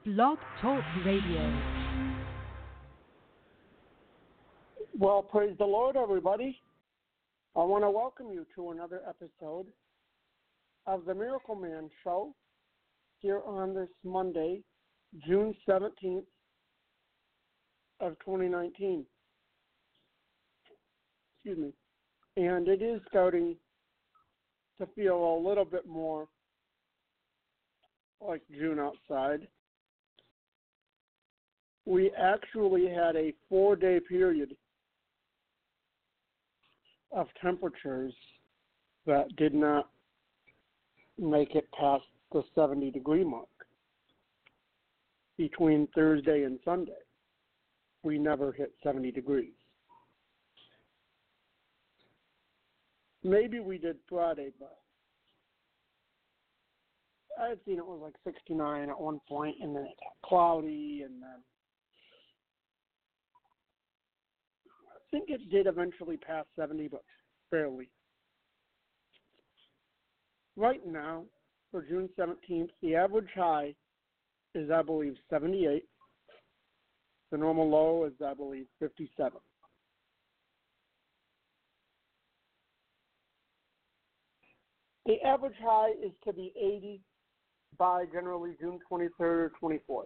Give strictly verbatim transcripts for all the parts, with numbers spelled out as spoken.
Blog Talk Radio. Well, praise the Lord, everybody. I want to welcome you to another episode of the Miracle Man Show here on this Monday, June seventeenth of twenty nineteen. Excuse me. And it is starting to feel a little bit more like June outside. We actually had a four-day period of temperatures that did not make it past the seventy degree mark between Thursday and Sunday. We never hit seventy degrees. Maybe we did Friday, but I had seen it was like sixty-nine at one point, and then it got cloudy, and then I think it did eventually pass seventy, but barely. Right now, for June seventeenth, the average high is, I believe, seventy-eight. The normal low is, I believe, fifty-seven. The average high is to be eighty by generally June twenty-third or twenty-fourth.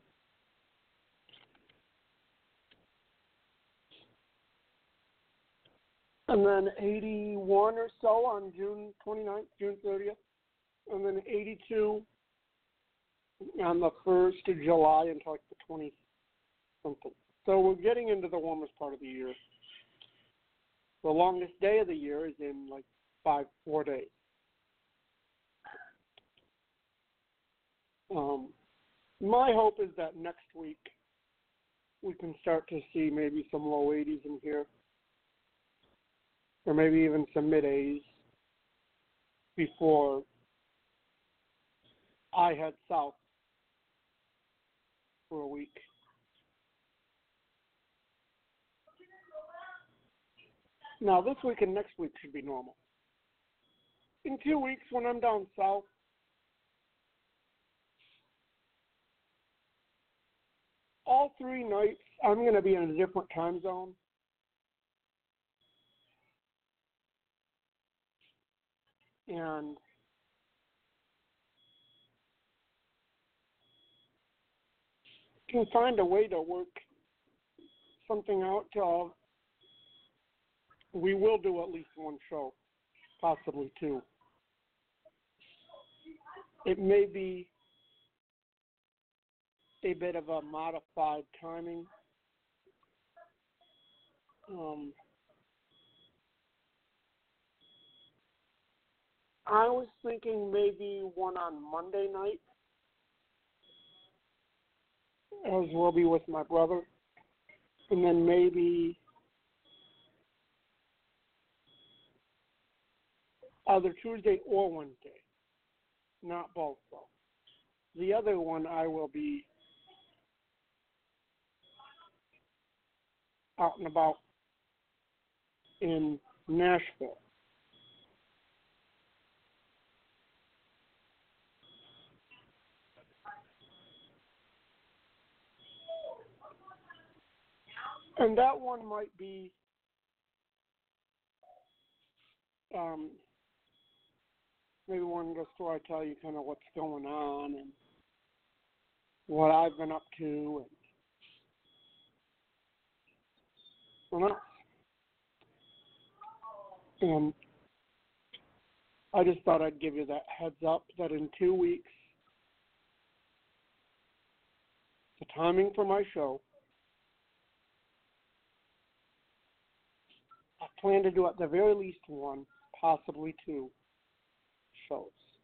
And then eighty-one or so on June twenty-ninth, June thirtieth. And then eighty-two on the first of July until like the twentieth something. So we're getting into the warmest part of the year. The longest day of the year is in like five, four days. Um, my hope is that next week we can start to see maybe some low eighties in here, or maybe even some mid eighties before I head south for a week. Now, this week and next week should be normal. In two weeks, when I'm down south, all three nights, I'm going to be in a different time zone. And can find a way to work something out. Uh, we will do at least one show, possibly two. It may be a bit of a modified timing. Um, I was thinking maybe one on Monday night, as will be with my brother, and then maybe either Tuesday or Wednesday, not both though. The other one I will be out and about in Nashville. And that one might be um, maybe one just where I tell you kind of what's going on and what I've been up to. And, well, and I just thought I'd give you that heads up that in two weeks, the timing for my show, I plan to do at the very least one, possibly two shows.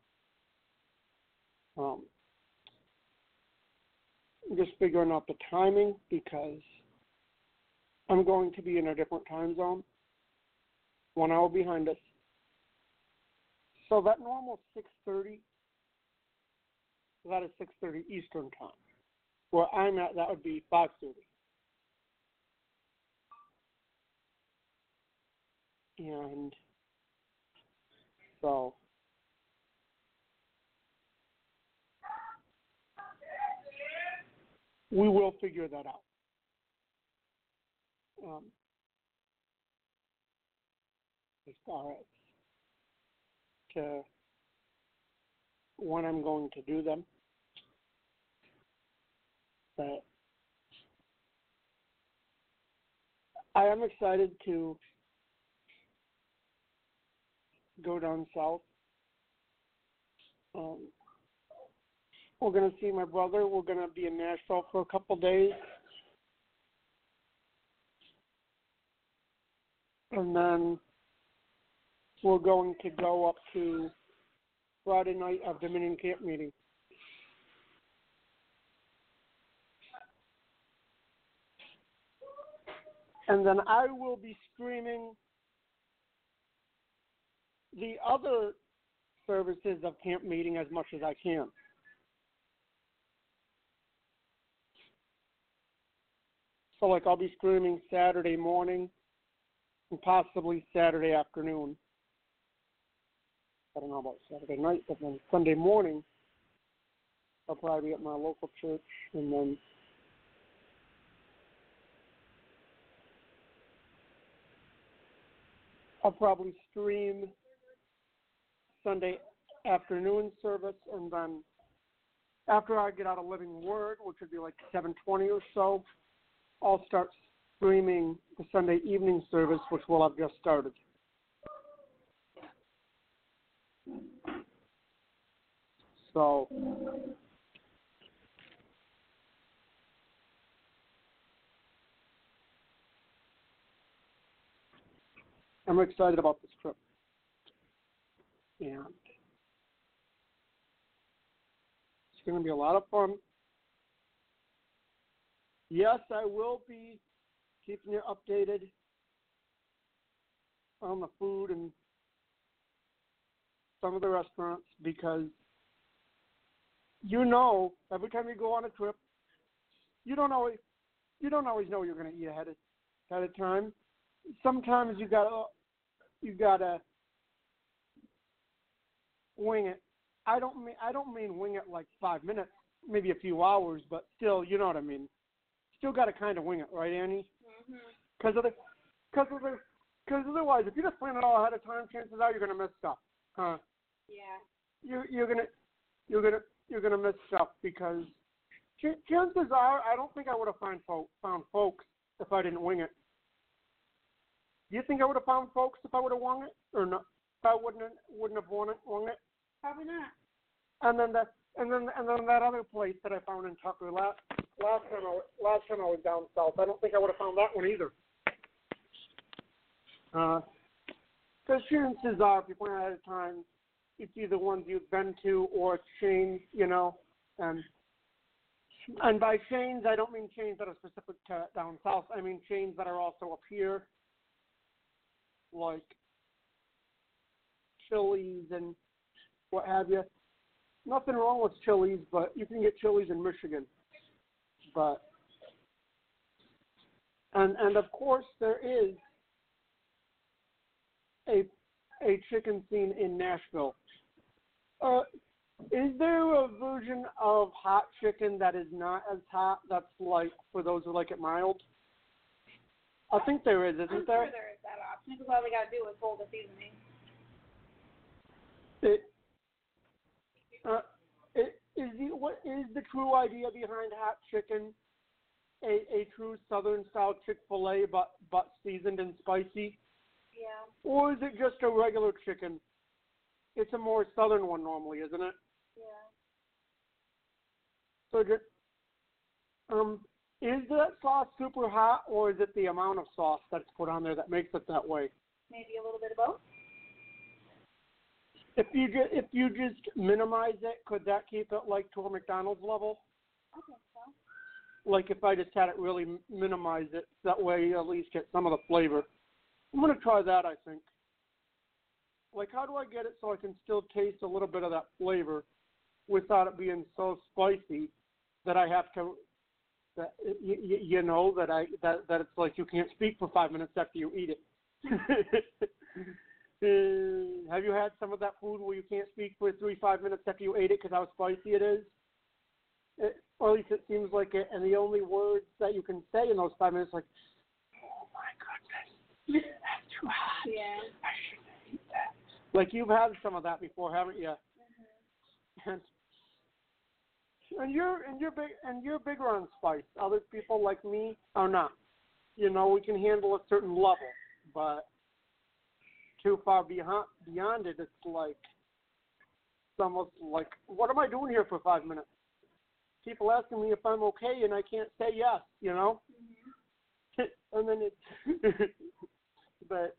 Um, I'm just figuring out the timing because I'm going to be in a different time zone, one hour behind us. So that normal six thirty, that is six thirty Eastern time. Where I'm at, that would be five thirty. And so we will figure that out. Um, as far as to when I'm going to do them. But I am excited to go down south. Um, we're going to see my brother. We're going to be in Nashville for a couple days. And then we're going to go up to Friday night of Dominion Camp meeting. And then I will be streaming the other services of camp meeting as much as I can. So, like, I'll be streaming Saturday morning and possibly Saturday afternoon. I don't know about Saturday night, but then Sunday morning, I'll probably be at my local church, and then I'll probably stream Sunday afternoon service, and then after I get out of Living Word, which would be like seven twenty or so, I'll start streaming the Sunday evening service, which will have just started. So I'm excited about this trip. And it's going to be a lot of fun. Yes, I will be keeping you updated on the food and some of the restaurants, because you know, every time you go on a trip, you don't always you don't always know what you're going to eat ahead of ahead of time. Sometimes you gotta you gotta wing it. I don't mean I don't mean wing it like five minutes, maybe a few hours, but still, you know what I mean. Still got to kind of wing it, right, Annie? Because mm-hmm. of the, because of the, because otherwise, if you just plan it all ahead of time, chances are you're gonna miss stuff, huh? Yeah. You you're gonna you're gonna you're gonna miss stuff because ch- chances are I don't think I would have found folk found folks if I didn't wing it. Do you think I would have found folks if I would have wung it, or not? If I wouldn't wouldn't have won it, wung it? Probably not. And then that and then and then that other place that I found in Tucker last last time I last time I was down south, I don't think I would have found that one either. Because uh, chances are, if you plan ahead of time, it's either ones you've been to or chains, you know. And and by chains, I don't mean chains that are specific to down south. I mean chains that are also up here, like Chili's and what have you. Nothing wrong with Chili's, but you can get Chili's in Michigan. But and and of course there is a a chicken scene in Nashville. Uh, is there a version of hot chicken that is not as hot? That's like for those who like it mild. I think there is, isn't I'm there? sure there is that option because all we gotta do is hold the seasoning. It, uh, it, is the what is the true idea behind hot chicken? A a true Southern style Chick-fil-A, but but seasoned and spicy. Yeah. Or is it just a regular chicken? It's a more Southern one normally, isn't it? Yeah. So just um. Is that sauce super hot, or is it the amount of sauce that's put on there that makes it that way? Maybe a little bit of both. If you just if you just minimize it, could that keep it like to a McDonald's level? I think so. Like if I just had it really minimize it, that way you at least get some of the flavor. I'm gonna try that. I think. Like, how do I get it so I can still taste a little bit of that flavor without it being so spicy that I have to? That you, you know that I that, that it's like you can't speak for five minutes after you eat it. uh, have you had some of that food where you can't speak for three five minutes after you ate it because how spicy it is? It, or at least it seems like it. And the only words that you can say in those five minutes, like, "Oh my goodness, that's too hot. Yeah. I shouldn't eat that." Like you've had some of that before, haven't you? Mm-hmm. And and you're and you're big and you're bigger on spice. Other people like me are not. You know, we can handle a certain level, but too far beyond beyond it, it's like it's almost like, what am I doing here for five minutes? People asking me if I'm okay, and I can't say yes. You know, Mm-hmm. and then it's but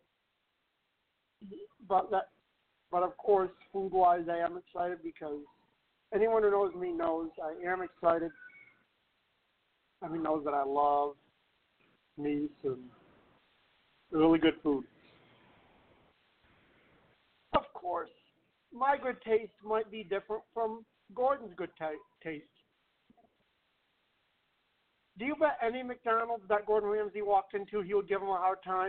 but that but of course, food wise, I am excited because anyone who knows me knows I am excited. I mean, knows that I love meats and really good food. Of course, my good taste might be different from Gordon's good ta- taste. Do you bet any McDonald's that Gordon Ramsay walked into, he would give him a hard time?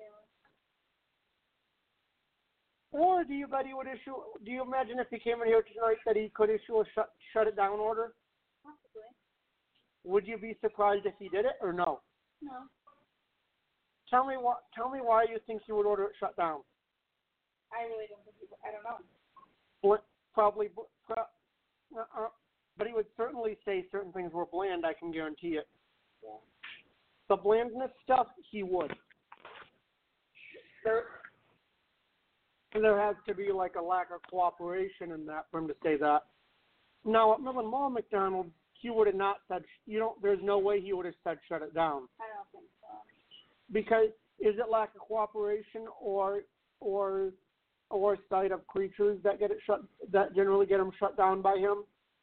Yeah. Or do you bet he would issue, do you imagine if he came in here tonight that he could issue a shut, shut it down order? Possibly. Would you be surprised if he did it or no? No. Tell me what. Tell me why you think he would order it shut down. I really don't think he would. I don't know. Bl- probably, pro- uh-uh. But he would certainly say certain things were bland. I can guarantee it. Yeah. The blandness stuff, he would. There, there has to be like a lack of cooperation in that for him to say that. Now at Millen Mall McDonald's, he would have not said. You don't. There's no way he would have said shut it down. I don't think so. Because is it lack of cooperation or or or sight of creatures that get it shut that generally get them shut down by him?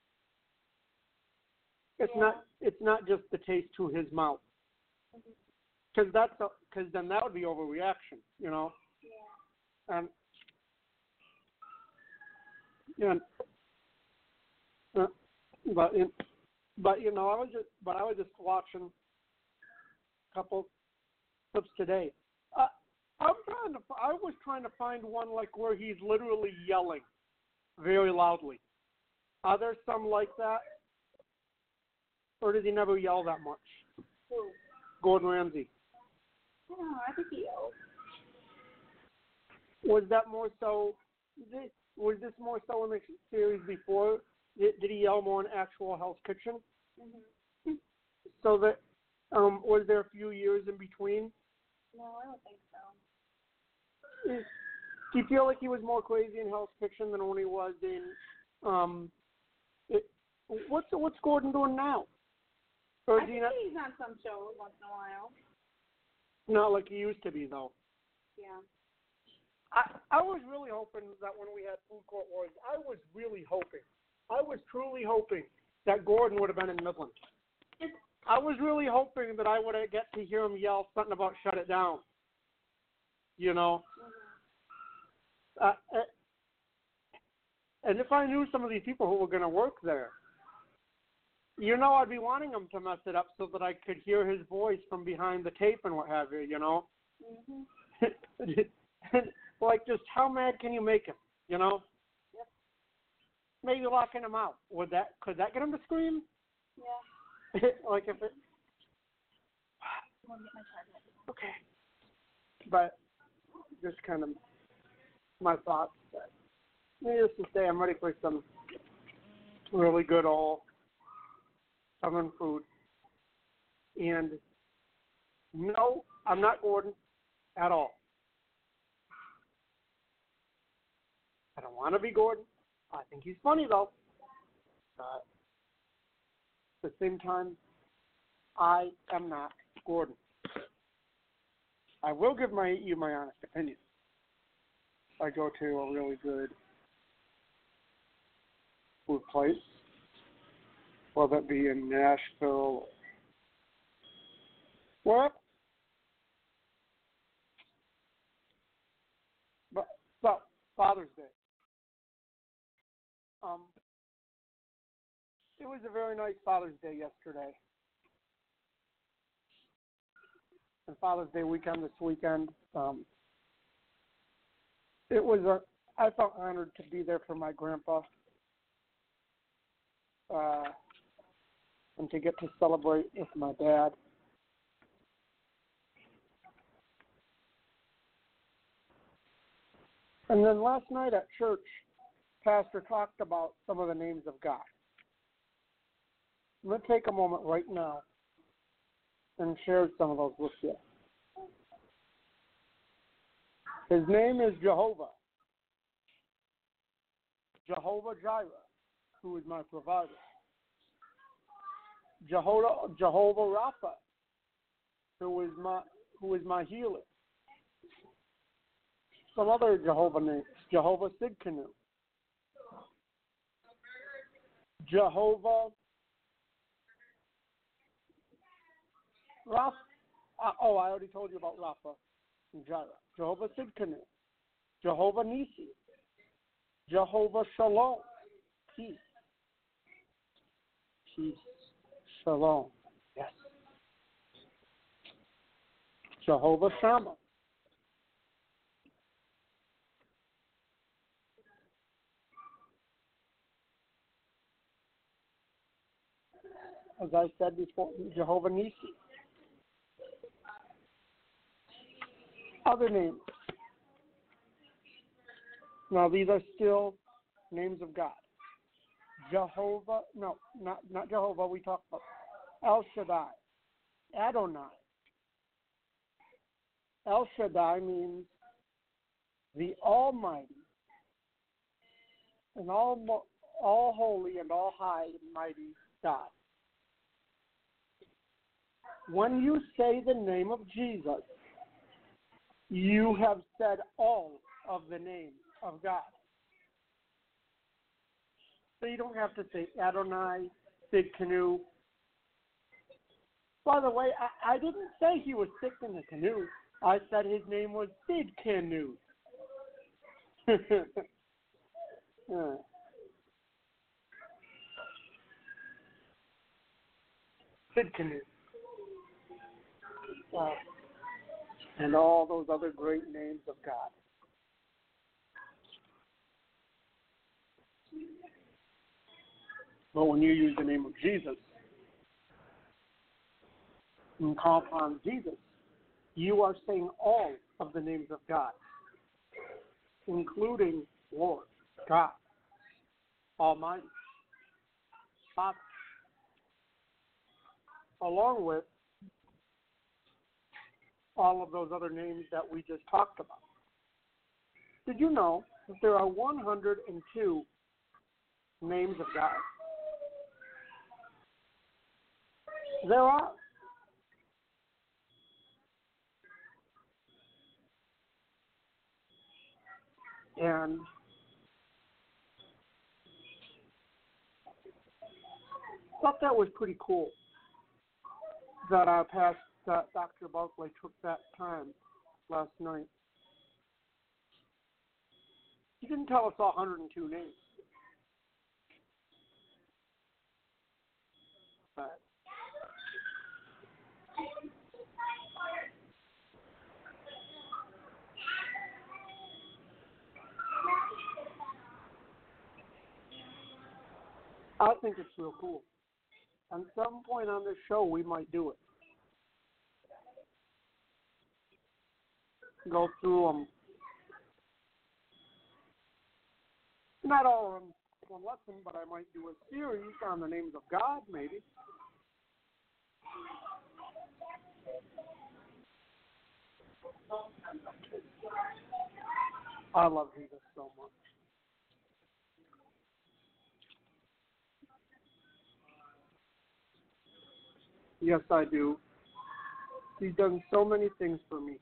It's Yeah. not. It's not just the taste to his mouth. Because that's because then that would be overreaction, you know. Yeah. Um. And uh, but in, but you know I was just but I was just watching a couple clips today. Uh, I'm trying to. I was trying to find one like where he's literally yelling very loudly. Are there some like that, or does he never yell that much? Who? Gordon Ramsay. I don't know. I think he yells. Was that more so? This, was this more so in the series before? Did, did he yell more in actual Hell's Kitchen? Mm-hmm. So that um, was there a few years in between? No, I don't think so. Is, do you feel like he was more crazy in Hell's Kitchen than when he was in? Um, it, what's what's Gordon doing now? Or I is he think not, he's on some shows once in a while. not like he used to be though? Yeah. I I was really hoping that when we had Food Court Wars, I was really hoping, I was truly hoping that Gordon would have been in Midland. I was really hoping that I would get to hear him yell something about shut it down. You know? Mm-hmm. Uh, and if I knew some of these people who were going to work there, you know, I'd be wanting them to mess it up so that I could hear his voice from behind the tape and what have you, you know? Mm-hmm. Like, just how mad can you make him, you know? Yep. Maybe locking him out. Would that, could that get him to scream? Yeah. Like if it... I'm gonna get my charger. Okay. But just kind of my thoughts. But needless to say, I'm ready for some really good old Southern food. And no, I'm not Gordon at all. I don't want to be Gordon. I think he's funny though. But at the same time, I am not Gordon. I will give my you my honest opinion. I go to a really good food place, whether it be in Nashville or but so Father's Day. Um, it was a very nice Father's Day yesterday. And Father's Day weekend this weekend. Um, it was a. I felt honored to be there for my grandpa. Uh, and to get to celebrate with my dad. And then last night at church, Pastor talked about some of the names of God. I'm going to take a moment right now and share some of those with you. His name is Jehovah. Jehovah Jireh, who is my provider. Jehovah, Jehovah Rapha, who is my who is my healer. Some other Jehovah names: Jehovah Sidkenu, Jehovah Rapha. Uh, oh, I already told you about Rapha and Jireh. Jehovah Sidkenu, Jehovah Nisi, Jehovah Shalom, peace, peace, Shalom, yes. Jehovah Shammah, as I said before, Jehovah Nisi. Other names. Now, these are still names of God. Jehovah, no, not, not Jehovah, we talked about El Shaddai, Adonai. El Shaddai means the Almighty and all, all holy and all high and mighty God. When you say the name of Jesus, you have said all of the names of God. So you don't have to say Adonai, Sidkenu. By the way, I, I didn't say he was sick in the canoe. I said his name was Sidkenu. yeah. Sidkenu. Wow. And all those other great names of God. But when you use the name of Jesus and call upon Jesus, you are saying all of the names of God, including Lord, God, Almighty, Father, along with all of those other names that we just talked about. Did you know that there are one hundred two names of God? There are. And I thought that was pretty cool that our past that Doctor Barkley took that time last night. He didn't tell us all one hundred two names. But I think it's real cool. At some point on this show, we might do it. Go through them. Not all in one lesson, but I might do a series on the names of God, maybe. I love Jesus so much. Yes, I do. He's done so many things for me.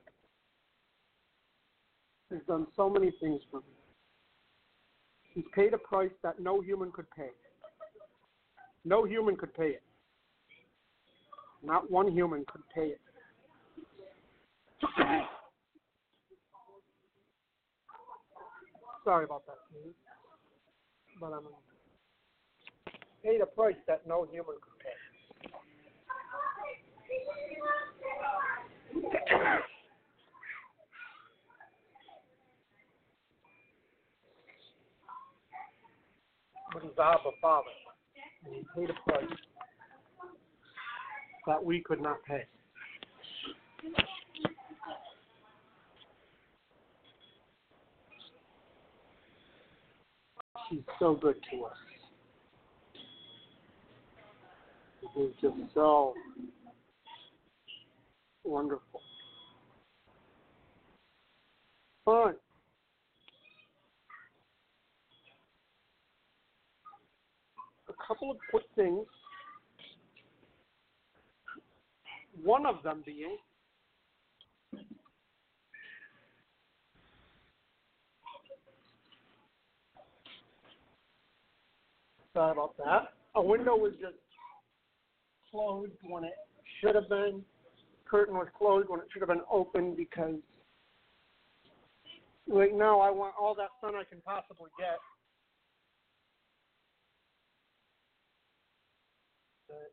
He's done so many things for me. He's paid a price that no human could pay. No human could pay it. Not one human could pay it. Sorry about that, please. But I'm paid a price that no human could pay. But he's Abba Father, and he paid a price that we could not pay. She's so good to us. It is just so wonderful. Fun. A couple of quick things. One of them being sorry about that. A window was just closed when it should have been. Curtain was closed when it should have been open because right now I want all that sun I can possibly get. But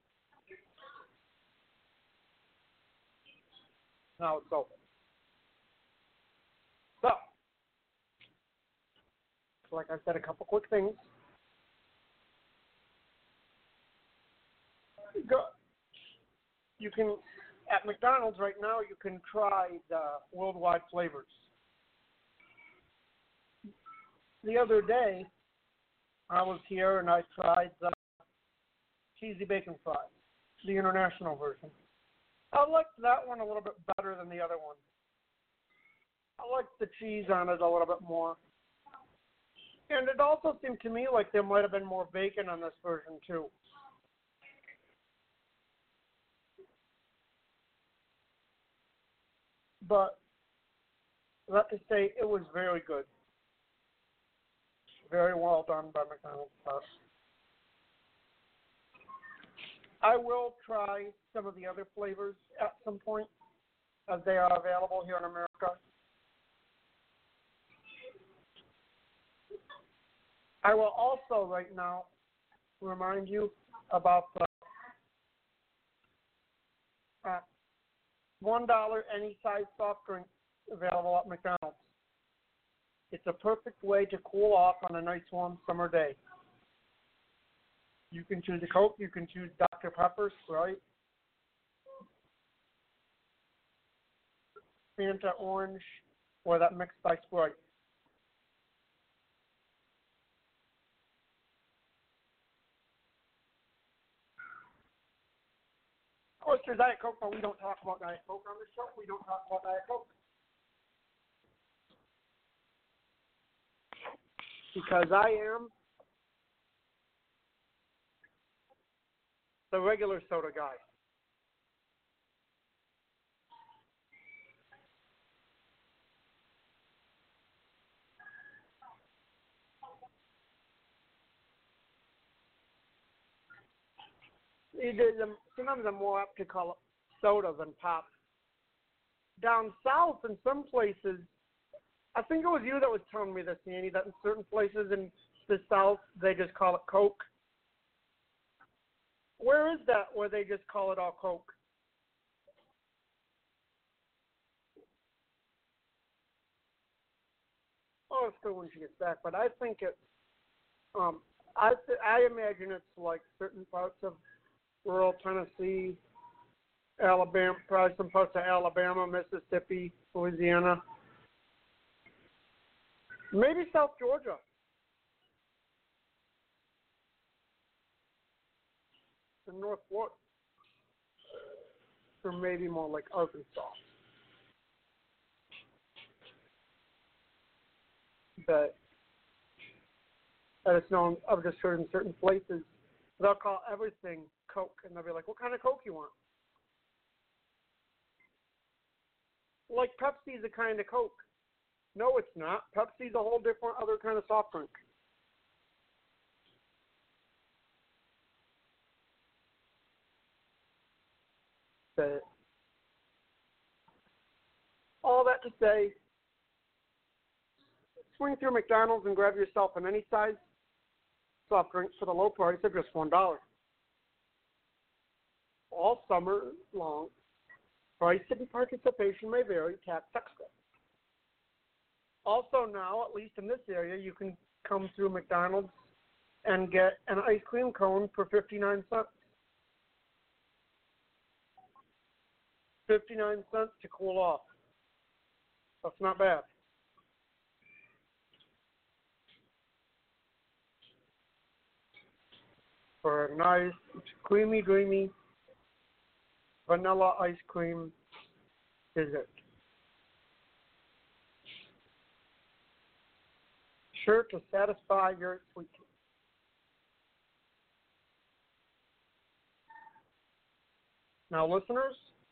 now it's open. So, like I said, a couple quick things. Go. You can, at McDonald's right now, you can try the worldwide flavors. The other day, I was here and I tried the cheesy bacon fries, the international version. I liked that one a little bit better than the other one. I liked the cheese on it a little bit more. And it also seemed to me like there might have been more bacon on this version too. But let me say, it was very good. Very well done by McDonald's. I will try some of the other flavors at some point, as they are available here in America. I will also right now remind you about the uh, one dollar any size soft drink available at McDonald's. It's a perfect way to cool off on a nice warm summer day. You can choose a Coke, you can choose Doctor Pepper, Sprite, Fanta Orange, or that mixed by Sprite. Of course, there's Diet Coke, but we don't talk about Diet Coke on this show. We don't talk about Diet Coke. Because I am the regular soda guy. Sometimes I'm more apt to call it soda than pop. Down south, in some places, I think it was you that was telling me this, Andy, that in certain places in the south, they just call it Coke. Where is that where they just call it all Coke? Oh, it's good when she gets back, but I think it, um, I, th- I imagine it's like certain parts of rural Tennessee, Alabama, probably some parts of Alabama, Mississippi, Louisiana, maybe South Georgia. And North Florida. Or maybe more like Arkansas. But I just know I've just heard in certain places they'll call everything Coke, and they'll be like, "What kind of Coke you want?" Like Pepsi's a kind of Coke. No, it's not. Pepsi's a whole different other kind of soft drink. But all that to say, swing through McDonald's and grab yourself an any size soft drink for the low price of just one dollar. All summer long. Price and participation may vary. Tax extra. Also now, at least in this area, you can come through McDonald's and get an ice cream cone for fifty-nine cents. fifty-nine cents to cool off. That's not bad. For a nice, creamy, dreamy vanilla ice cream dessert. Sure to satisfy your sweet tooth. Now, listeners,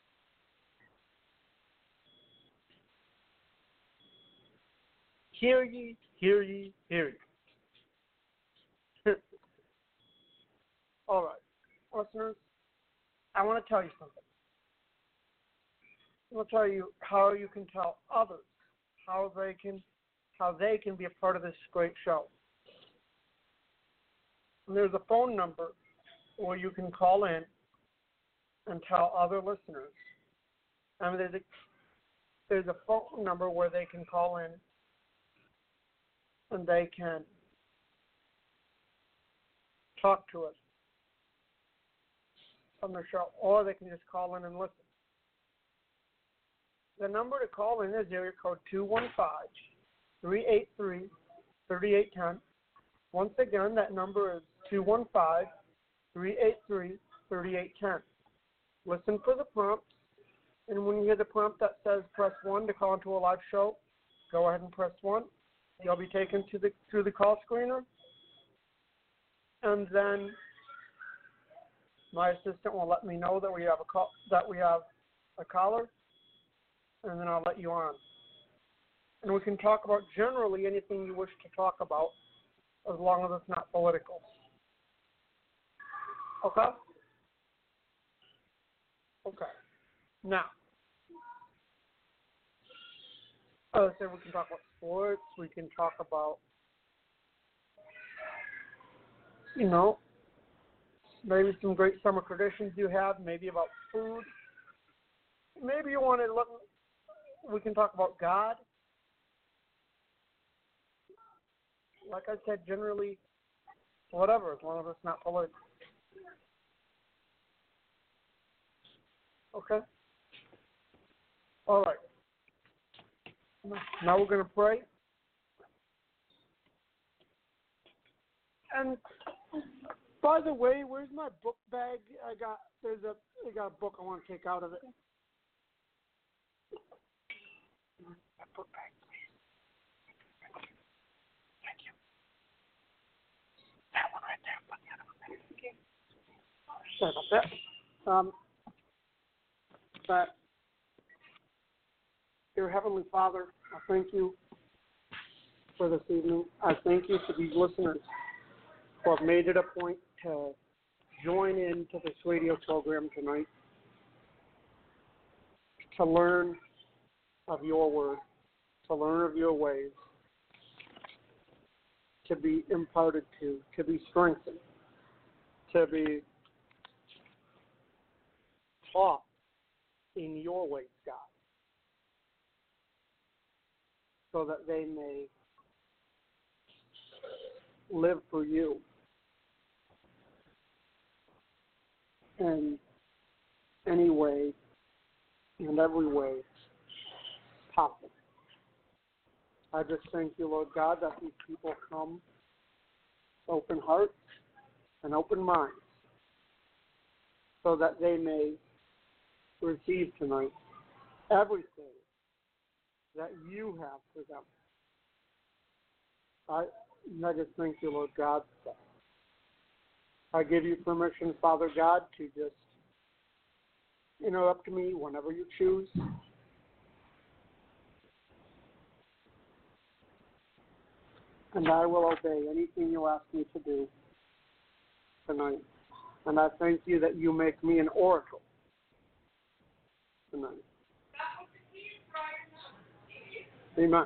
hear ye, hear ye, hear ye. All right, listeners, I want to tell you something. I want to tell you how you can tell others how they can how they can be a part of this great show. And there's a phone number where you can call in and tell other listeners. I mean, there's a there's a phone number where they can call in and they can talk to us on the show, or they can just call in and listen. The number to call in is area code two one five, three eight three, three eight one zero. Once again, that number is two one five, three eight three, three eight one zero. Listen for the prompt, and when you hear the prompt that says press one to call into a live show, go ahead and press one. You'll be taken to the through the call screener, and then my assistant will let me know that we have a call, that we have a caller, and then I'll let you on. And we can talk about generally anything you wish to talk about, as long as it's not political. Okay? Okay. Now, as I said, we can talk about sports. We can talk about, you know, maybe some great summer traditions you have, maybe about food. Maybe you want to look, we can talk about God. Like I said, generally, whatever, as long as it's not political. Okay? All right. Now we're going to pray. And by the way, where's my book bag? I got there's a I got a book I want to take out of it. That book bag, please. Thank you. That one right there. Put the other one there. Okay. Sorry about that. Um, but dear Heavenly Father, I thank you for this evening. I thank you for these listeners who have made it a point to join into this radio program tonight to learn of your word, to learn of your ways, to be imparted to, to be strengthened, to be taught in your ways, God, so that they may live for you in any way and every way possible. I just thank you, Lord God, that these people come open hearts and open minds so that they may receive tonight everything that you have for them. I, I just thank you, Lord God. I give you permission, Father God, to just interrupt me whenever you choose. And I will obey anything you ask me to do tonight. And I thank you that you make me an oracle tonight. Amen.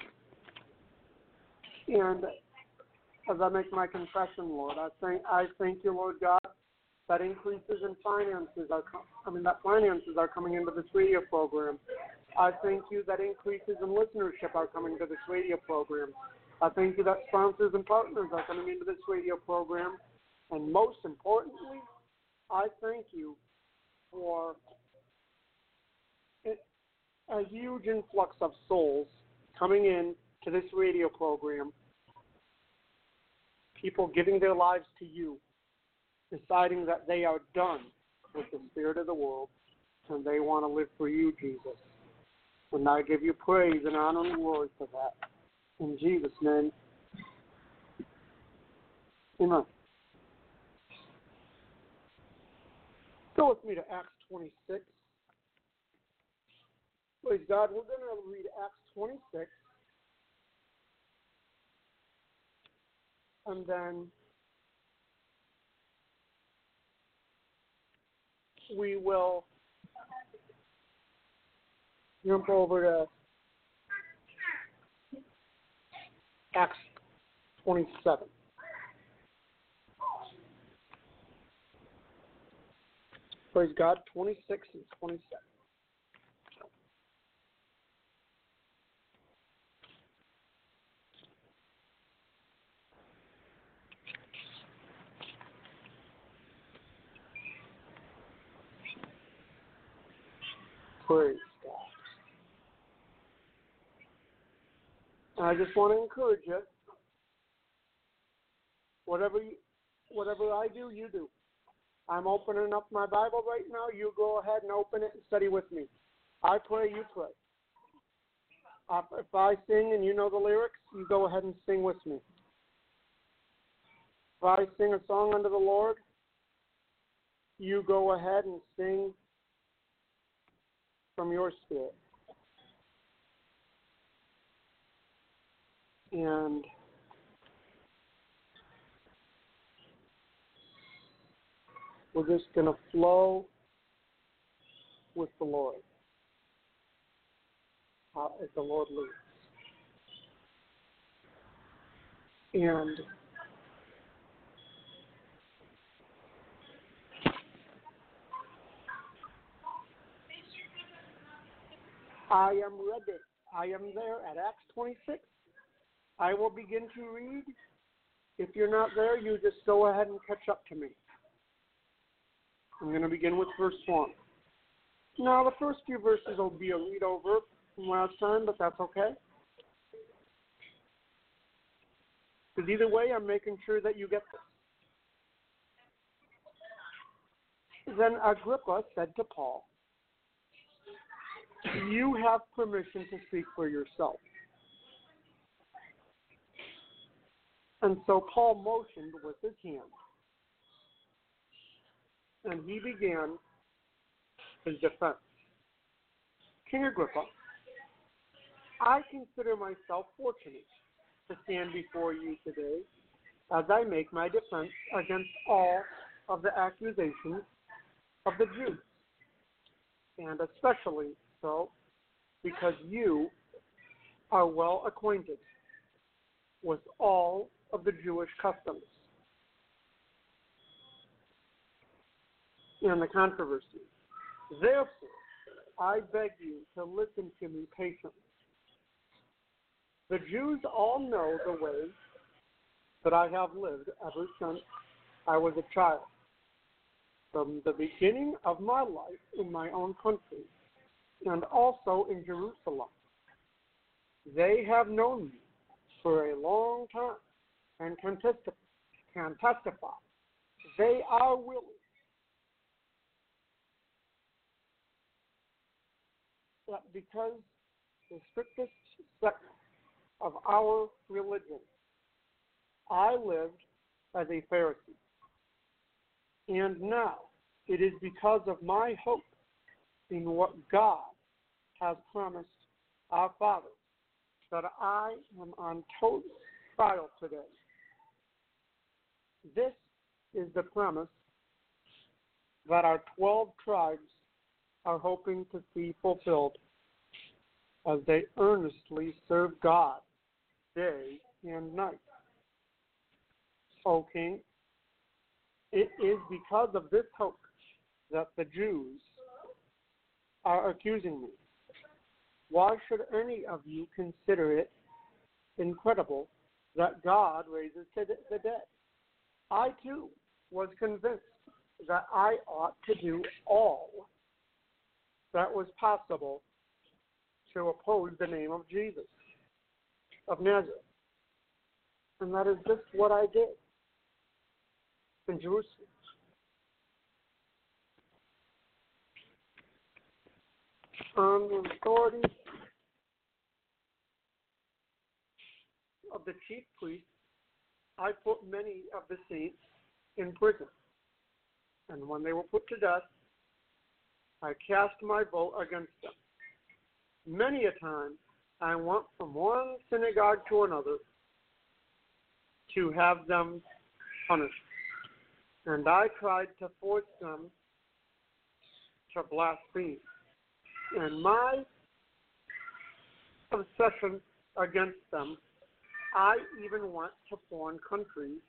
And as I make my confession, Lord, I thank I thank you, Lord God, that increases in finances are com- I mean that finances are coming into this radio program. I thank you that increases in listenership are coming to this radio program. I thank you that sponsors and partners are coming into this radio program. And most importantly, I thank you for a huge influx of souls coming in to this radio program, people giving their lives to you, deciding that they are done with the spirit of the world and they want to live for you, Jesus. And I give you praise and honor and glory for that. In Jesus' name, amen. Go with me to Acts twenty-six. Praise God. We're going to read Acts twenty-six. And then we will jump over to Acts twenty-seven. Praise God, twenty-six and twenty-seven. Praise God. I just want to encourage you. Whatever you, whatever I do, you do. I'm opening up my Bible right now. You go ahead and open it and study with me. I pray, you pray. Uh, if I sing and you know the lyrics, you go ahead and sing with me. If I sing a song unto the Lord, you go ahead and sing from your spirit. And we're just going to flow with the Lord uh, as the Lord leads. And I am ready. I am there at Acts twenty-six. I will begin to read. If you're not there, you just go ahead and catch up to me. I'm going to begin with verse one. Now, the first few verses will be a read over from last time, but that's okay. Because either way, I'm making sure that you get this. Then Agrippa said to Paul, "You have permission to speak for yourself." And so Paul motioned with his hand. And he began his defense. King Agrippa, I consider myself fortunate to stand before you today as I make my defense against all of the accusations of the Jews, and especially so because you are well acquainted with all of the Jewish customs and the controversy. Therefore, I beg you to listen to me patiently. The Jews all know the way that I have lived ever since I was a child, from the beginning of my life in my own country and also in Jerusalem. They have known me for a long time and can testify. Can testify. They are willing that because the strictest sect of our religion, I lived as a Pharisee. And now it is because of my hope in what God has promised our fathers that I am on total trial today. This is the premise that our twelve tribes are hoping to see fulfilled as they earnestly serve God day and night. O King, it is because of this hope that the Jews are accusing me. Why should any of you consider it incredible that God raises the dead? I too was convinced that I ought to do all that was possible to oppose the name of Jesus of Nazareth. And that is just what I did in Jerusalem. On the authority of the chief priest, I put many of the saints in prison. And when they were put to death, I cast my vote against them. Many a time I went from one synagogue to another to have them punished. And I tried to force them to blaspheme. And my obsession against them, I even went to foreign countries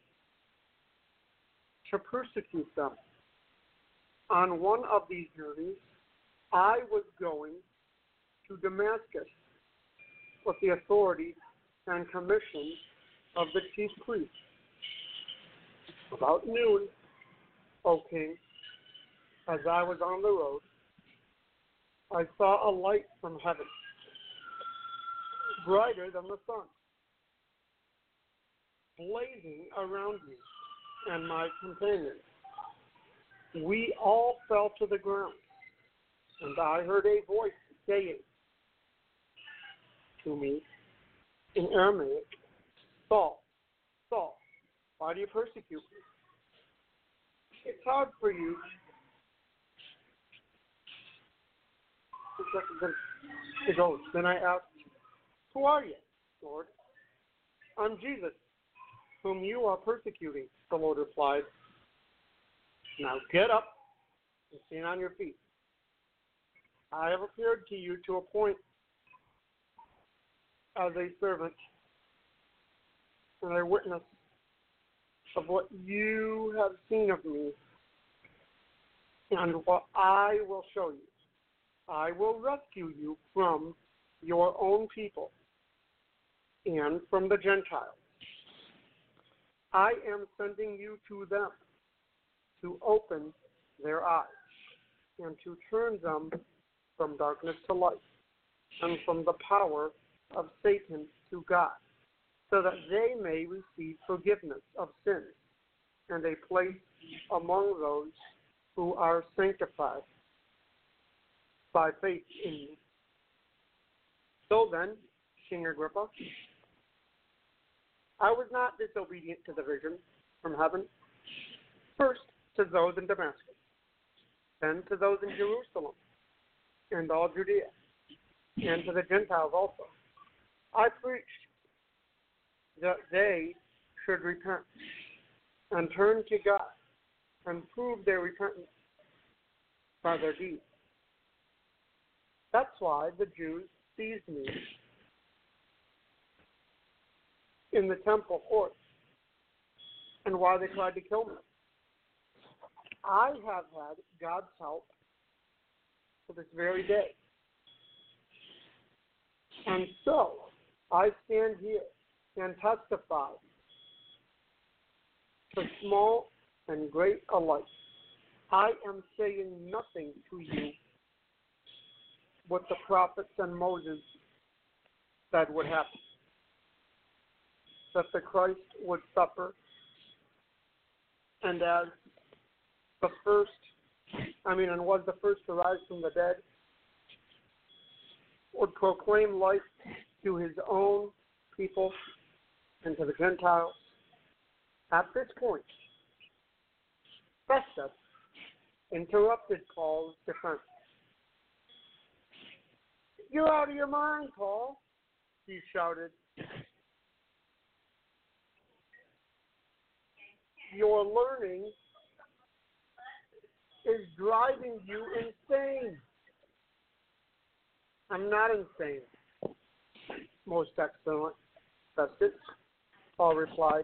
to persecute them. On one of these journeys, I was going to Damascus with the authority and commission of the chief priest. About noon, O king, as I was on the road, I saw a light from heaven, brighter than the sun, blazing around me and my companions. We all fell to the ground, and I heard a voice saying to me in Aramaic, Saul, Saul, why do you persecute me? It's hard for you to go. Then I asked, who are you, Lord? I'm Jesus, whom you are persecuting, the Lord replied. Now get up and stand on your feet. I have appeared to you to appoint as a servant and a witness of what you have seen of me and what I will show you. I will rescue you from your own people and from the Gentiles. I am sending you to them to open their eyes and to turn them from darkness to light and from the power of Satan to God, so that they may receive forgiveness of sins and a place among those who are sanctified by faith in you. So then, King Agrippa, I was not disobedient to the vision from heaven, first to those in Damascus, then to those in Jerusalem and all Judea, and to the Gentiles also. I preached that they should repent and turn to God and prove their repentance by their deeds. That's why the Jews seized me in the temple courts and why they tried to kill me. I have had God's help to this very day. And so I stand here and testify to small and great alike. I am saying nothing to you what the prophets and Moses said would happen. That the Christ would suffer, and as the first, I mean, and was the first to rise from the dead, would proclaim life to his own people and to the Gentiles. At this point, Festus interrupted Paul's defense. You're out of your mind, Paul, he shouted. Your learning is driving you insane. I'm not insane, most excellent Festus, Paul replied.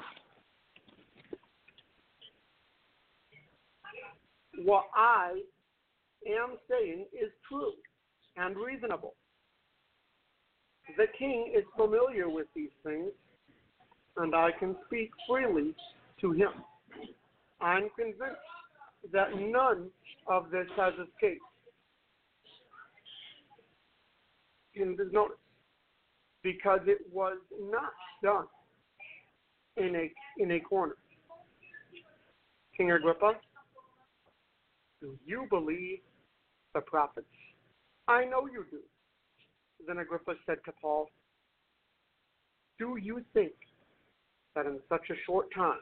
What I am saying is true and reasonable. The king is familiar with these things, and I can speak freely to him. I'm convinced that none of this has escaped in this notice because it was not done in a in a corner. King Agrippa, do you believe the prophets? I know you do. Then Agrippa said to Paul, do you think that in such a short time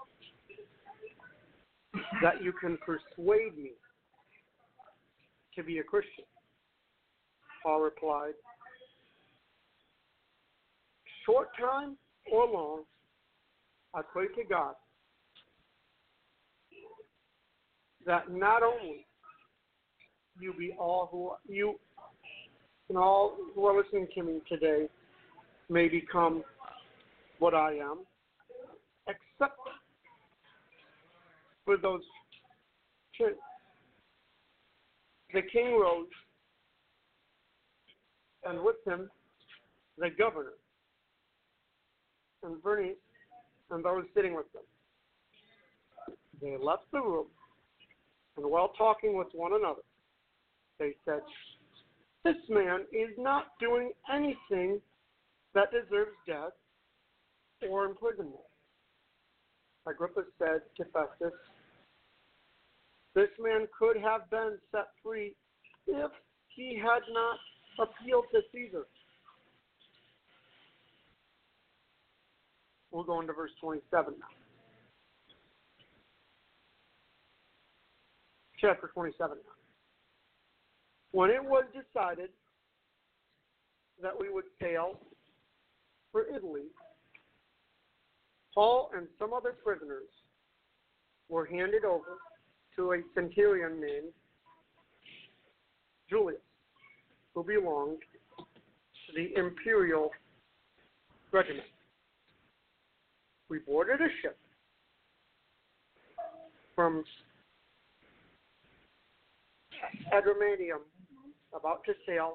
that you can persuade me to be a Christian? Paul replied, short time or long, I pray to God that not only you be all who you and all who are listening to me today may become what I am, except for those children. The king rose, and with him the governor, and Bernice, and those sitting with them. They left the room, and while talking with one another, they said, this man is not doing anything that deserves death or imprisonment. Agrippa said to Festus, this man could have been set free if he had not appealed to Caesar. We'll go into verse twenty-seven now. Chapter twenty-seven now. When it was decided that we would sail for Italy, Paul and some other prisoners were handed over to a centurion named Julius, who belonged to the imperial regiment. We boarded a ship from Adramyttium, about to sail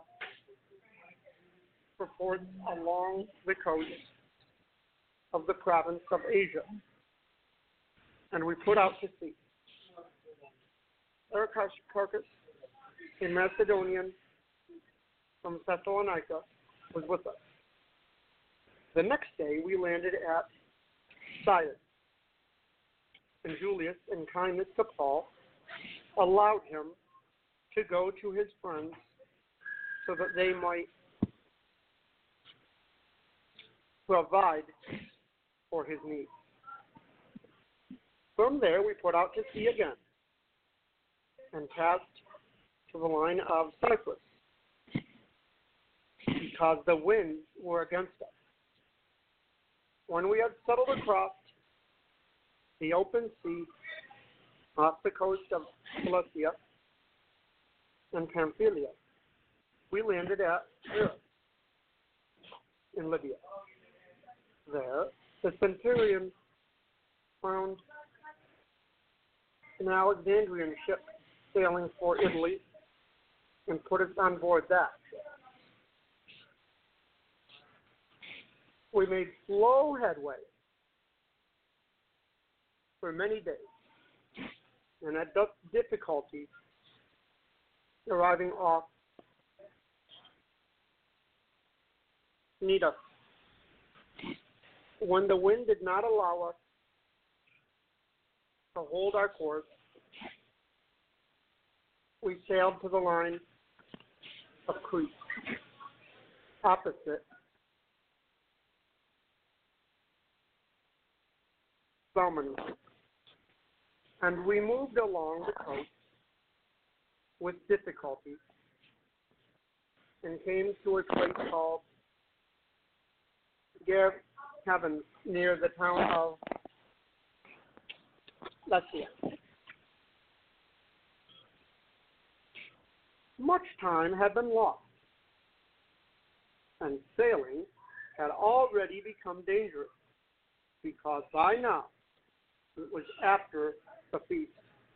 for ports along the coast of the province of Asia, and we put out to sea. Aristarchus, a Macedonian from Thessalonica, was with us. The next day we landed at Sidon, and Julius, in kindness to Paul, allowed him to go to his friends so that they might provide for his needs. From there, we put out to sea again and passed to the line of Cyprus because the winds were against us. When we had settled across the open sea off the coast of Cilicia and Pamphylia, we landed at Tyre in Libya. There, the centurion found an Alexandrian ship sailing for Italy and put us on board that. We made slow headway for many days and had difficulty arriving off Cnidus. When the wind did not allow us to hold our course, we sailed to the line of Crete, opposite Salmon, and we moved along the coast with difficulty and came to a place called Ger Heaven near the town of Lasea. Much time had been lost, and sailing had already become dangerous because by now it was after the feast.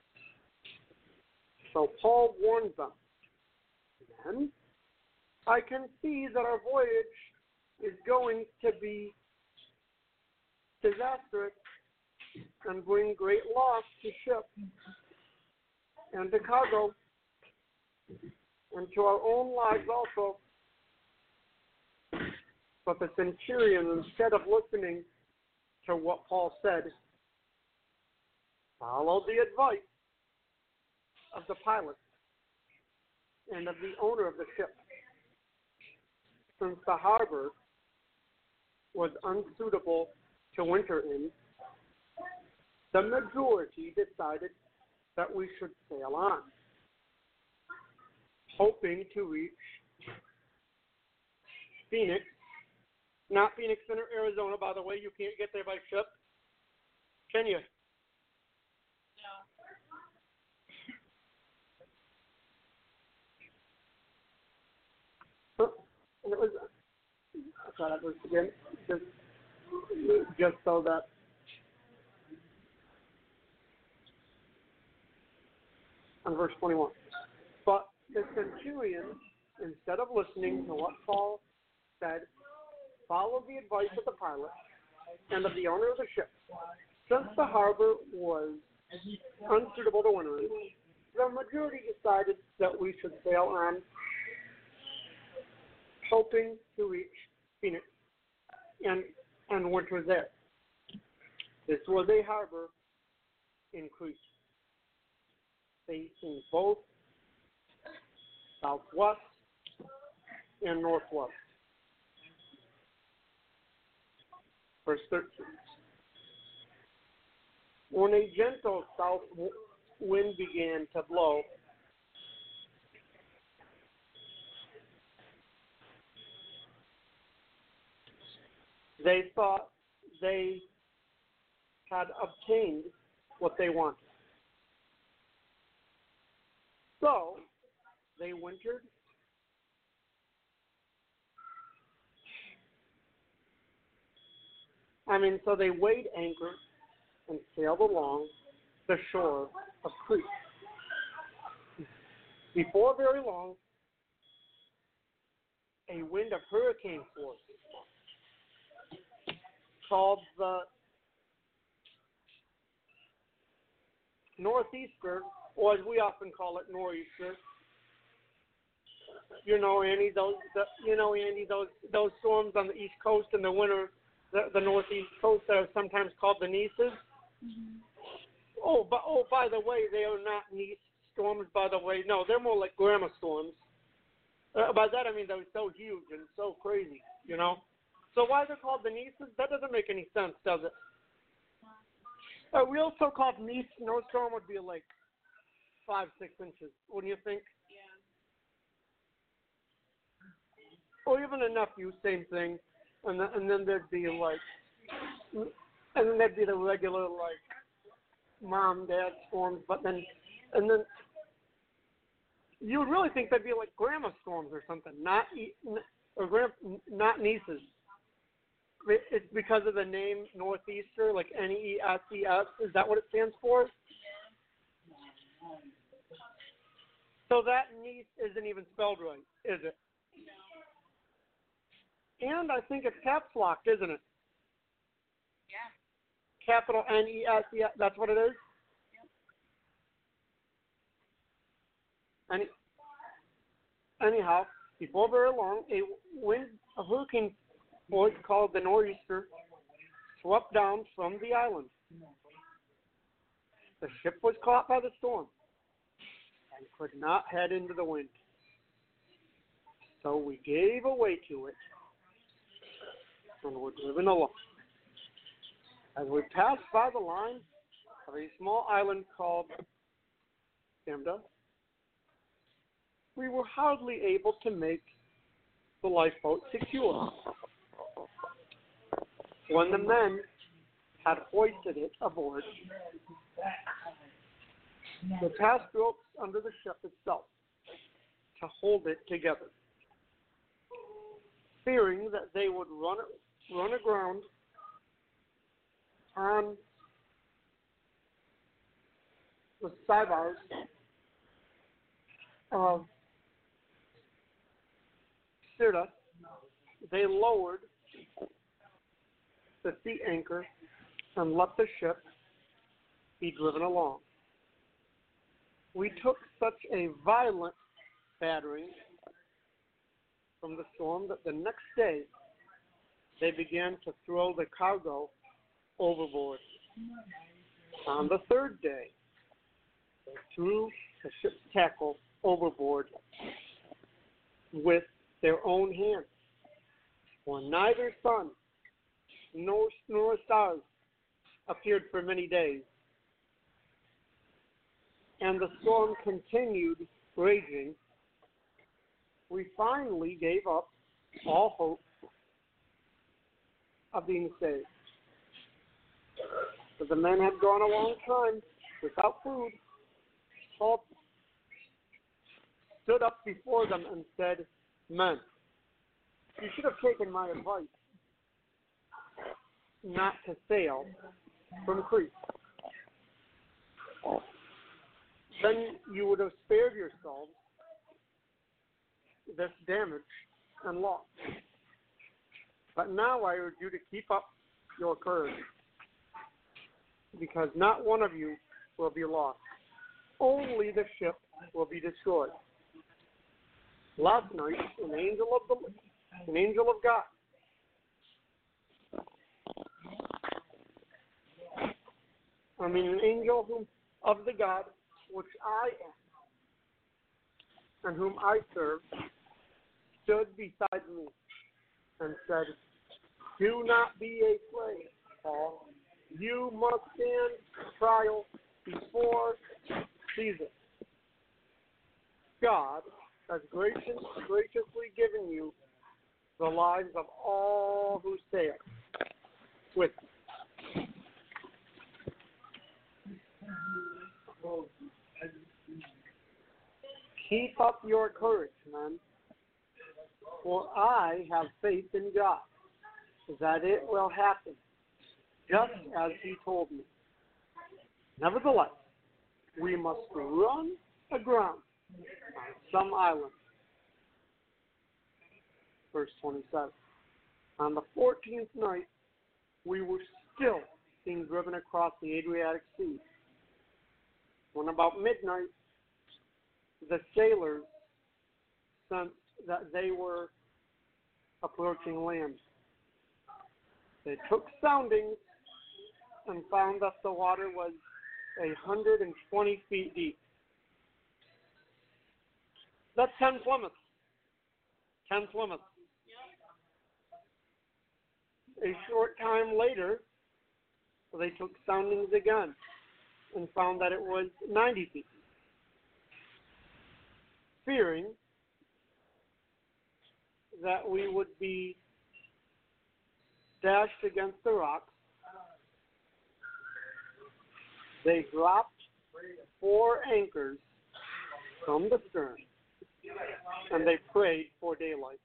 So Paul warned them, men, I can see that our voyage is going to be disastrous and bring great loss to ship and to cargo and to our own lives also. But the centurion, instead of listening to what Paul said, followed the advice of the pilot and of the owner of the ship. Since the harbor was unsuitable to winter in, the majority decided that we should sail on, hoping to reach Phoenix. Not Phoenix Center, Arizona, by the way. You can't get there by ship. Can you? No. And it was, I thought it was again, just, just so that on verse twenty-one. But the centurion, instead of listening to what Paul said, followed the advice of the pilot and of the owner of the ship. Since the harbor was unsuitable to winter in, the majority decided that we should sail on, hoping to reach Phoenix and, and winter there. This was a harbor in Crete, facing both southwest and northwest. Verse thirteen. When a gentle south wind began to blow, they thought they had obtained what they wanted. So they wintered I mean, so they weighed anchor and sailed along the shore of Crete. Before very long, a wind of hurricane force called the northeaster, or as we often call it, nor'easter. You know, Andy, those the, you know, Andy, those those storms on the East Coast in the winter. The, the northeast coast that are sometimes called the Nices. Mm-hmm. Oh, but oh, by the way, they are not Nice storms. By the way, no, they're more like grandma storms. Uh, by that I mean they're so huge and so crazy, you know. So why they're called the Nices? That doesn't make any sense, does it? A real so-called Nice snowstorm would be like five, six inches. Wouldn't you think? Yeah. Or even a nephew, same thing. And then, and then there'd be like, and then there'd be the regular like mom, dad storms. But then, and then you would really think that'd be like grandma storms or something, not or grand, not nieces. It's because of the name Northeaster, like N E S E S. Is that what it stands for? So that niece isn't even spelled right, is it? And I think it's caps locked, isn't it? Yeah. Capital N E S E S, that's what it is? Yep. Any, anyhow, before very long, a wind, a hurricane force called the nor'easter swept down from the island. The ship was caught by the storm and could not head into the wind. So we gave away to it and were driven along. As we passed by the line of a small island called Samda, we were hardly able to make the lifeboat secure. When the men had hoisted it aboard, they passed ropes under the ship itself to hold it together, fearing that they would run run aground on the sidebars of Sirta. They lowered the sea anchor and let the ship be driven along. We took such a violent battering from the storm that the next day they began to throw the cargo overboard. On the third day, they threw the ship's tackle overboard with their own hands. For neither sun nor, nor stars appeared for many days. And the storm continued raging. We finally gave up all hope of being saved. But the men had gone a long time without food. Paul stood up before them and said, "Men, you should have taken my advice not to sail from Crete. Then you would have spared yourselves this damage and loss. But now I urge you to keep up your courage, because not one of you will be lost. Only the ship will be destroyed." Last night, an angel of the, an angel of God, I mean, an angel whom, of the God which I am, and whom I serve, stood beside me and said, "Do not be afraid, Paul. You must stand trial before Caesar. God has gracious, graciously given you the lives of all who sail with you." Keep up your courage, men, for I have faith in God that it will happen just as he told me. Nevertheless, we must run aground on some island. Verse twenty-seven. On the fourteenth night, we were still being driven across the Adriatic Sea. When about midnight, the sailors sensed that they were approaching land. They took soundings and found that the water was a hundred and twenty feet deep. That's ten Plymouth. Ten Plymouth. A short time later, they took soundings again and found that it was ninety feet. Fearing that we would be dashed against the rocks, they dropped four anchors from the stern, and they prayed for daylight.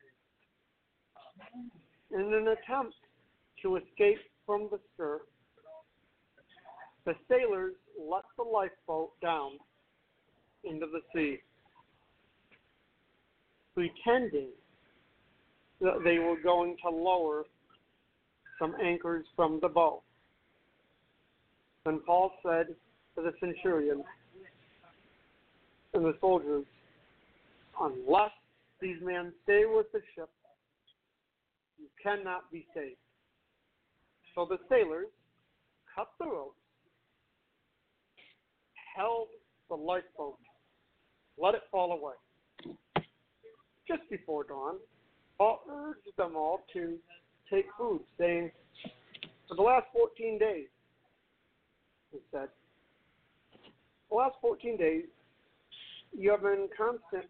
In an attempt to escape from the stir, the sailors let the lifeboat down into the sea, pretending that they were going to lower some anchors from the boat. Then Paul said to the centurion and the soldiers, "Unless these men stay with the ship, you cannot be saved." So the sailors cut the ropes, held the lifeboat, let it fall away. Just before dawn, Paul urged them all to take food, saying, "For the last fourteen days," he said, "the last fourteen days, you have been in constant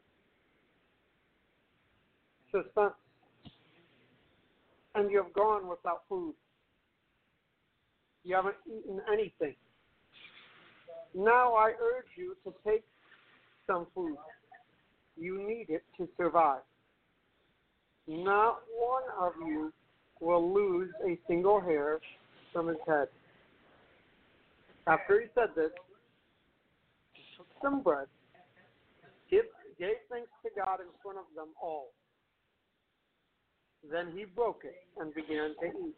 suspense, and you have gone without food. You haven't eaten anything. Now I urge you to take some food. You need it to survive. Not one of you will lose a single hair from his head." After he said this, he took some bread, gave, gave thanks to God in front of them all. Then he broke it and began to eat.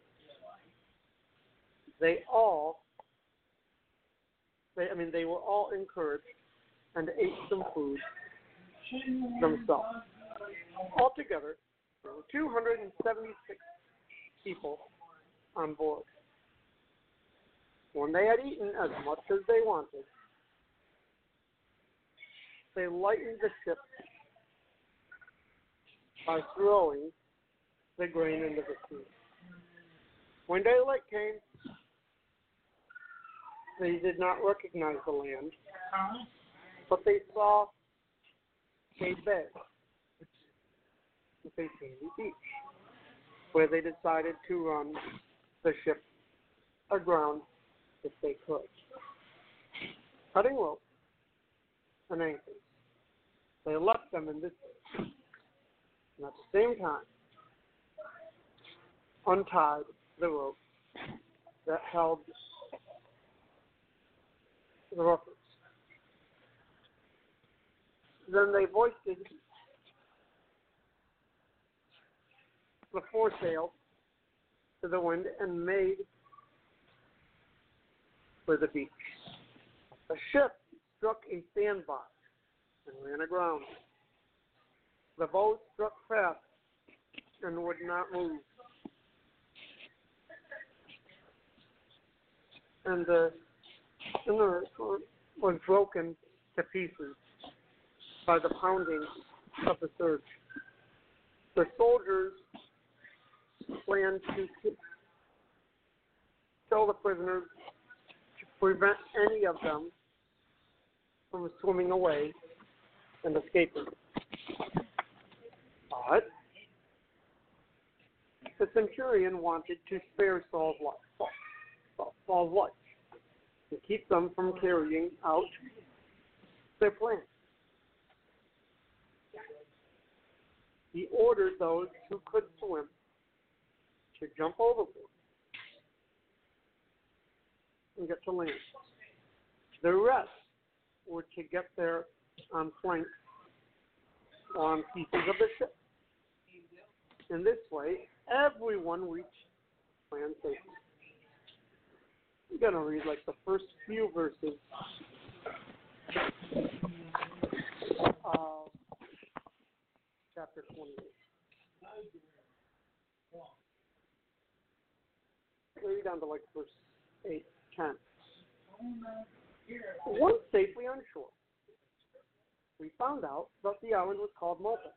They all, they, I mean, they were all encouraged and ate some food themselves. Altogether, there were two hundred seventy-six people on board. When they had eaten as much as they wanted, they lightened the ship by throwing the grain into the sea. When daylight came, they did not recognize the land, but they saw a bay with a sandy beach, where they decided to run the ship aground if they could. Cutting rope and anchors, they left them in this bay, and at the same time untied the rope that held the rockers. Then they hoisted the foresail to the wind and made for the beach. The ship struck a sandbar and ran aground. The boat struck fast and would not move. And the inner was broken to pieces by the pounding of the surge. The soldiers planned to kill the prisoners to prevent any of them from swimming away and escaping. But the centurion wanted to spare Saul's life, Saul's life, to keep them from carrying out their plan. He ordered those who could swim to jump overboard and get to land. The rest were to get there on planks or on pieces of the ship. In this way, everyone reached land safely. I'm going to read like the first few verses of chapter twenty-eight. Read down to like verse eight, ten. Once safely on shore, we found out that the island was called Malta.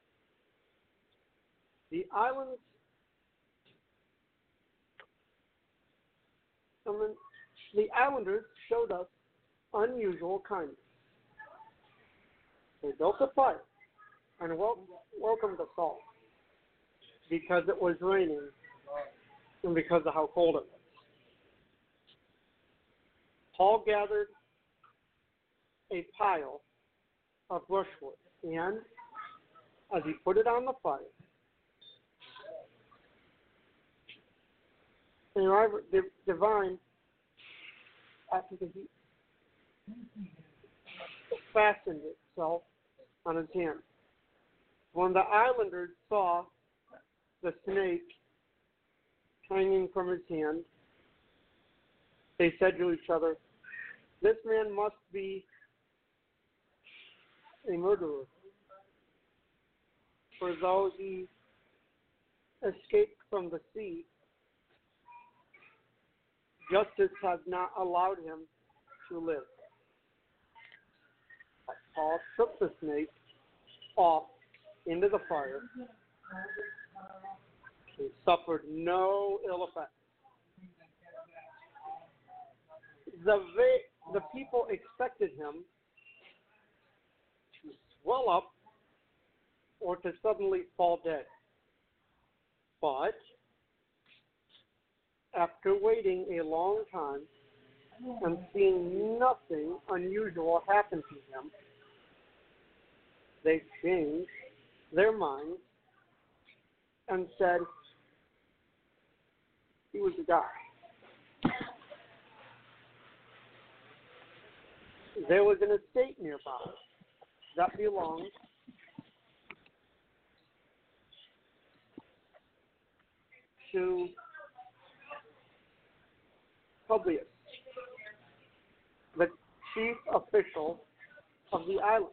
The island's the islanders showed us unusual kindness. They built a fire and wel- welcomed us all because it was raining and because of how cold it was. Paul gathered a pile of brushwood and, as he put it on the fire, the divine after the heat fastened itself on his hand. When the islanders saw the snake hanging from his hand, they said to each other, "This man must be a murderer, for though he escaped from the sea, justice has not allowed him to live." Paul took the snake off into the fire. He suffered no ill effect. The, va- the people expected him to swell up or to suddenly fall dead. But after waiting a long time and seeing nothing unusual happen to him, they changed their minds and said he was a guy. There was an estate nearby that belonged to Publius, the chief official of the island.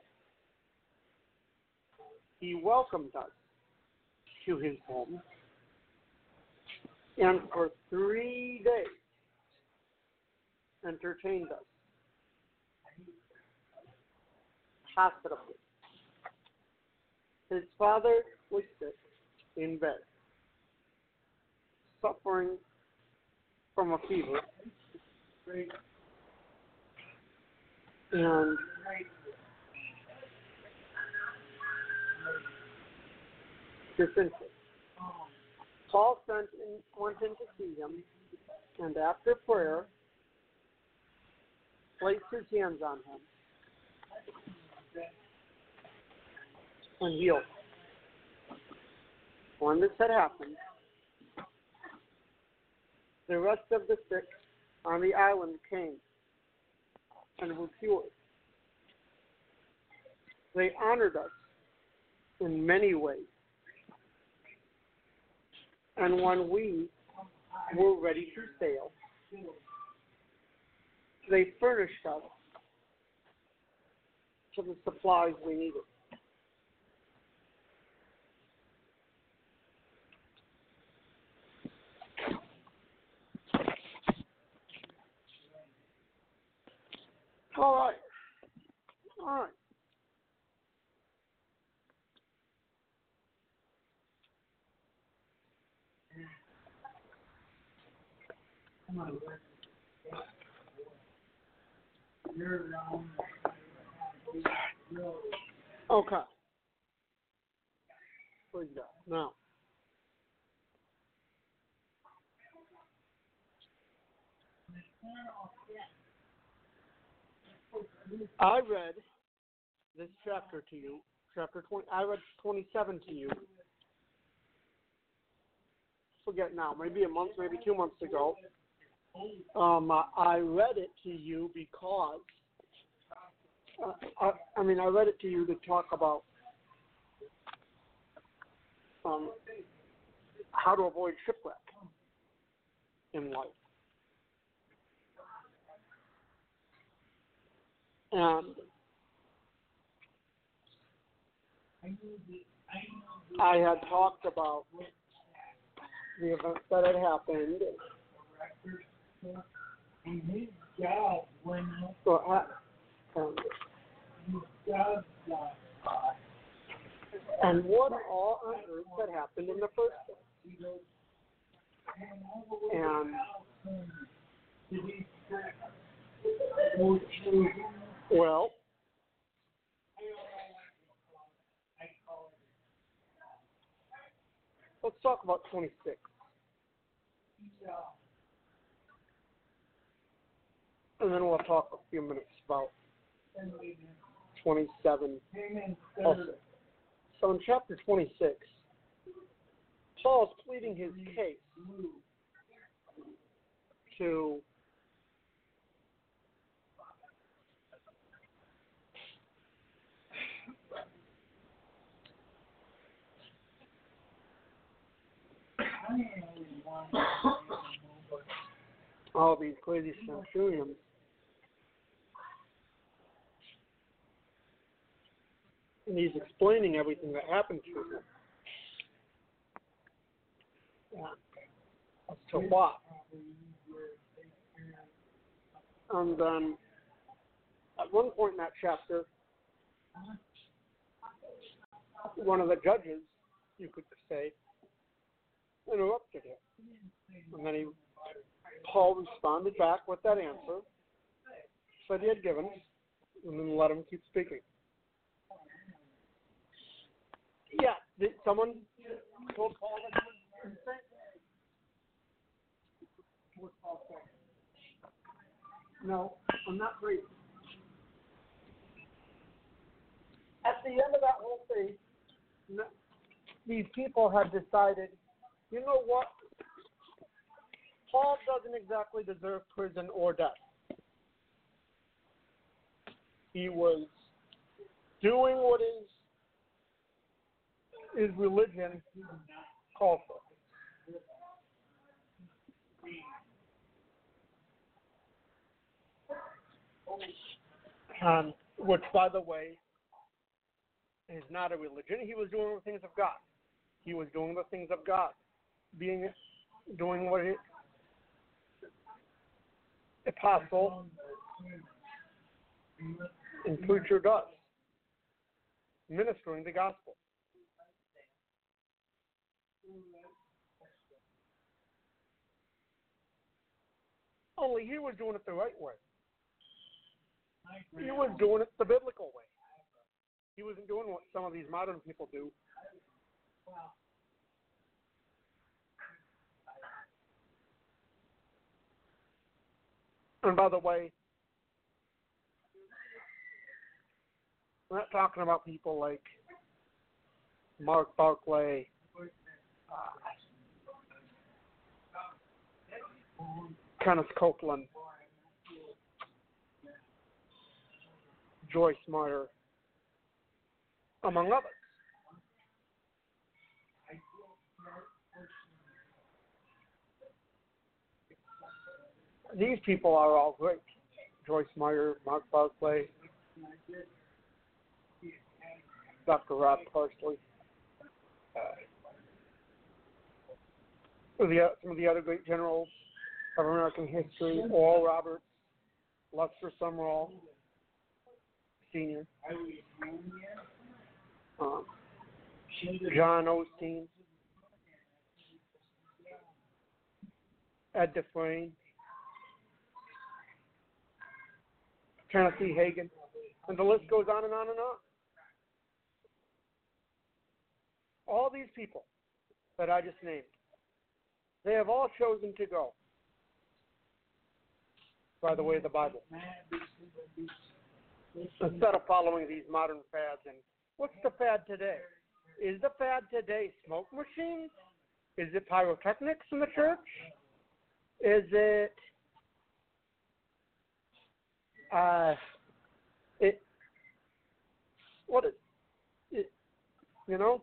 He welcomed us to his home and for three days entertained us hospitably. His father was sick in bed, suffering from a fever, and disinterest. Paul sent in, went in to see him, and after prayer, placed his hands on him and healed him. When this had happened, the rest of the sick on the island came and were cured. They honored us in many ways. And when we were ready to sail, they furnished us to the supplies we needed. All right. All right. Okay. What you got now? I read this chapter to you, chapter twenty. I read twenty-seven to you. Forget now, maybe a month, maybe two months ago. Um, I, I read it to you because, uh, I, I mean, I read it to you to talk about um, how to avoid shipwreck in life. And I had talked about the events that had happened. So I, um, and what all on earth had happened in the first place. And well, let's talk about twenty-six. And then we'll talk a few minutes about twenty-seven also. So in chapter twenty-six, Paul's pleading his case to all these crazy centurions. And he's explaining everything that happened to him. Yeah. As to what. And then at one point in that chapter, one of the judges, you could say, interrupted him. And then he, Paul responded back with that answer, said he had given, and then let him keep speaking. Yeah, did someone told Paul that he was insane? What's Paul saying? No, I'm not crazy. At the end of that whole thing, no, these people had decided, you know what? Paul doesn't exactly deserve prison or death. He was doing what his, his religion called for. Um, which, by the way, is not a religion. He was doing the things of God. He was doing the things of God, being doing what it, apostle and preacher does, ministering the gospel. Only he was doing it the right way. He was doing it the biblical way. He wasn't doing what some of these modern people do. And by the way, we're not talking about people like Mark Barclay, uh, Kenneth Copeland, Joyce Meyer, among others. These people are all great. Joyce Meyer, Mark Barclay, Doctor Rob Parsley. Uh, the, some of the other great generals of American history, Oral Roberts, Lester Sumrall, Senior, um, John Osteen, Ed Dufresne, Tennessee Hagan, and the list goes on and on and on. All these people that I just named, they have all chosen to go by the way of the Bible, instead of following these modern fads. And what's the fad today? Is the fad today smoke machines? Is it pyrotechnics in the church? Is it uh, it what is it? You know,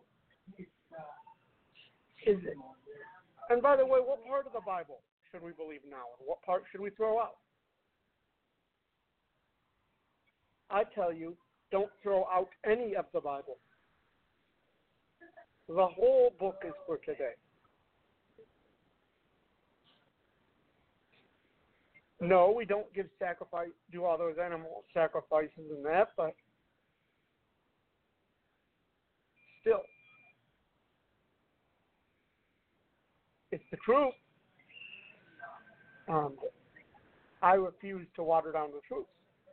is it? And by the way, what part of the Bible should we believe now, and what part should we throw out? I tell you, don't throw out any of the Bible. The whole book is for today. No, we don't give sacrifice, do all those animal sacrifices and that, but still, it's the truth. Um, I refuse to water down the truth.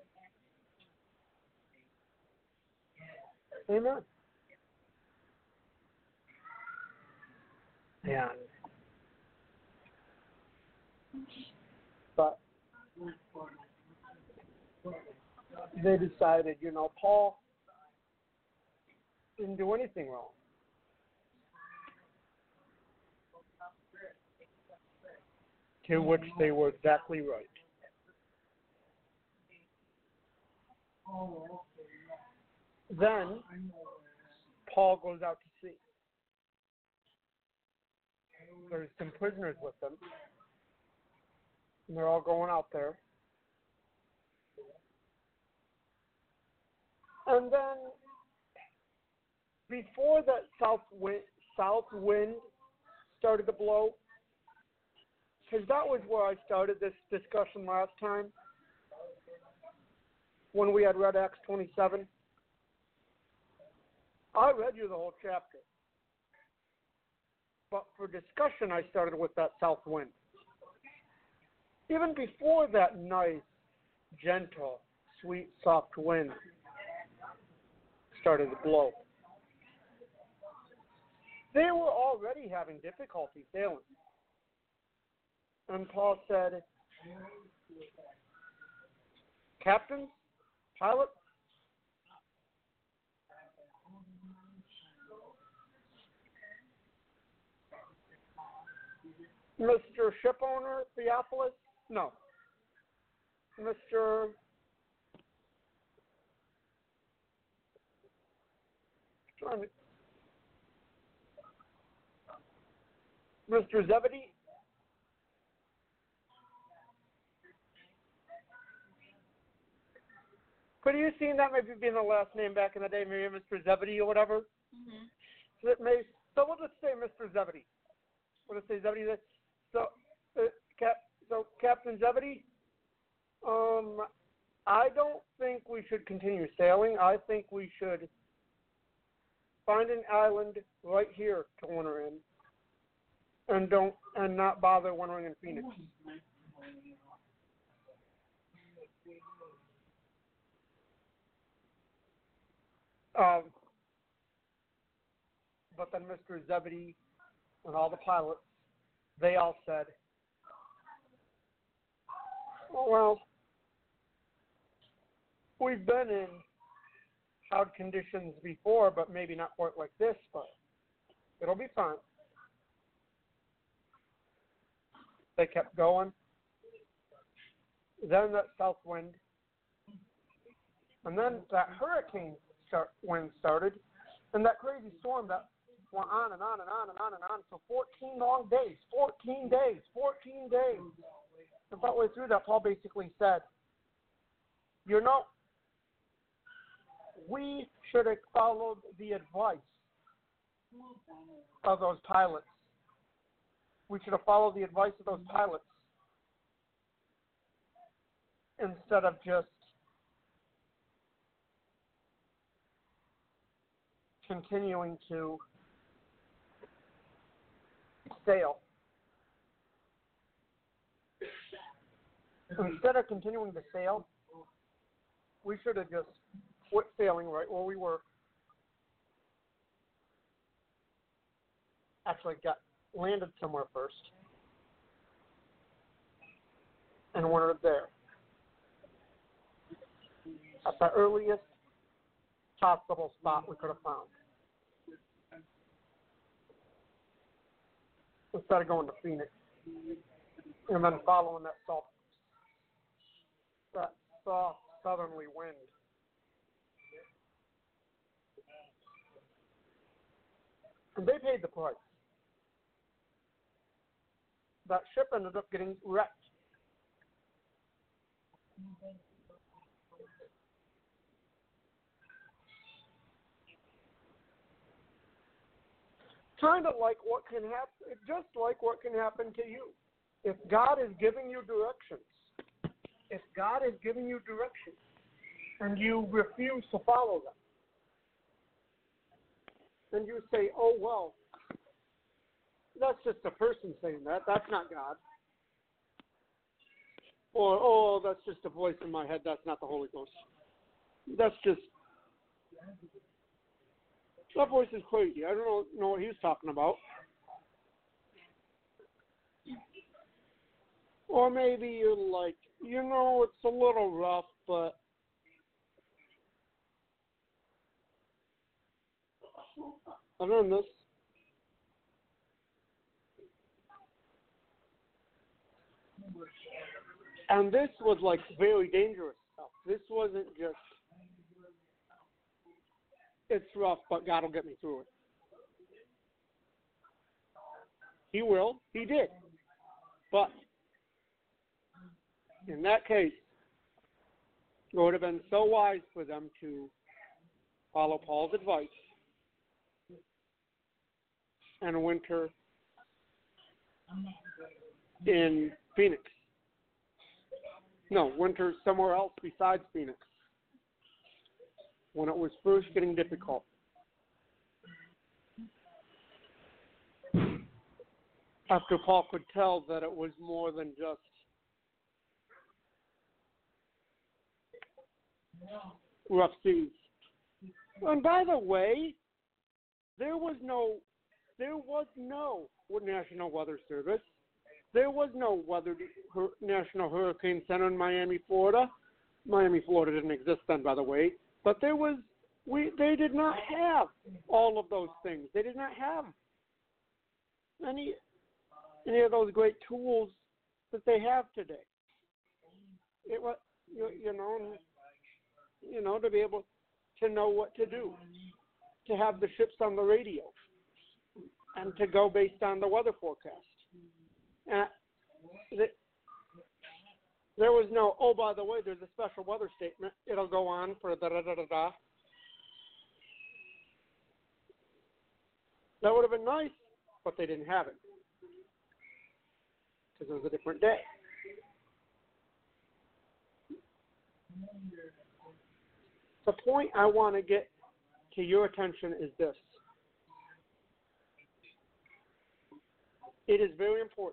Amen. And but they decided, you know, Paul didn't do anything wrong. To which they were exactly right. Then Paul goes out to sea. There's some prisoners with them, and they're all going out there. And then, before that south wind, south wind started to blow, because that was where I started this discussion last time, when we had read Acts twenty-seven. I read you the whole chapter. But for discussion, I started with that south wind. Even before that nice, gentle, sweet, soft wind started to blow, they were already having difficulty sailing. And Paul said, "Captains, pilots, Mister Shipowner Theophilus, no, Mister trying to, Mister Zebedee, could you seen that maybe being the last name back in the day, maybe Mister Zebedee or whatever? Mm-hmm. So, it may, so we'll just say Mister Zebedee. We'll just say Zebedee. So, uh, Cap, so Captain Zebedee, um, I don't think we should continue sailing. I think we should find an island right here to winter in, and don't and not bother wintering in Phoenix. Um, but then Mister Zebedee and all the pilots, they all said, oh, well, we've been in hard conditions before, but maybe not quite like this, but it'll be fine. They kept going. Then that south wind, and then that hurricane start, wind started, and that crazy storm that went on and on and on and on and on for fourteen long days, fourteen days, fourteen days. And partway through that, Paul basically said, you know, we should have followed the advice of those pilots. We should have followed the advice of those pilots instead of just continuing to sail. Instead of continuing to sail, we should have just quit sailing right where we were. Actually got landed somewhere first and wintered there at the earliest possible spot we could have found, instead of going to Phoenix and then following that soft, that soft southerly wind. And they paid the price. That ship ended up getting wrecked. Kind of like what can happen, just like what can happen to you. If God is giving you directions, if God is giving you directions, and you refuse to follow them, then you say, oh, well, that's just a person saying that. That's not God. Or, oh, that's just a voice in my head. That's not the Holy Ghost. That's just, that voice is crazy. I don't know, know what he's talking about. Or maybe you're like, you know, it's a little rough, but I learned this. And this was like very dangerous stuff. This wasn't just, it's rough, but God will get me through it. He will. He did. But in that case, it would have been so wise for them to follow Paul's advice and winter in Phoenix. No, winter somewhere else besides Phoenix when it was first getting difficult. After Paul could tell that it was more than just rough seas. And by the way, there was no, there was no National Weather Service. There was no weather National Hurricane Center in Miami, Florida. Miami, Florida didn't exist then, by the way. But there was, we, they did not have all of those things. They did not have any, any of those great tools that they have today. It was, you, you know, you know, to be able to know what to do, to have the ships on the radio, and to go based on the weather forecast. Uh, the, there was no, oh, by the way, there's a special weather statement. It'll go on for da-da-da-da-da. That would have been nice, but they didn't have it. because it was a different day. The point I want to get to your attention is this. It is very important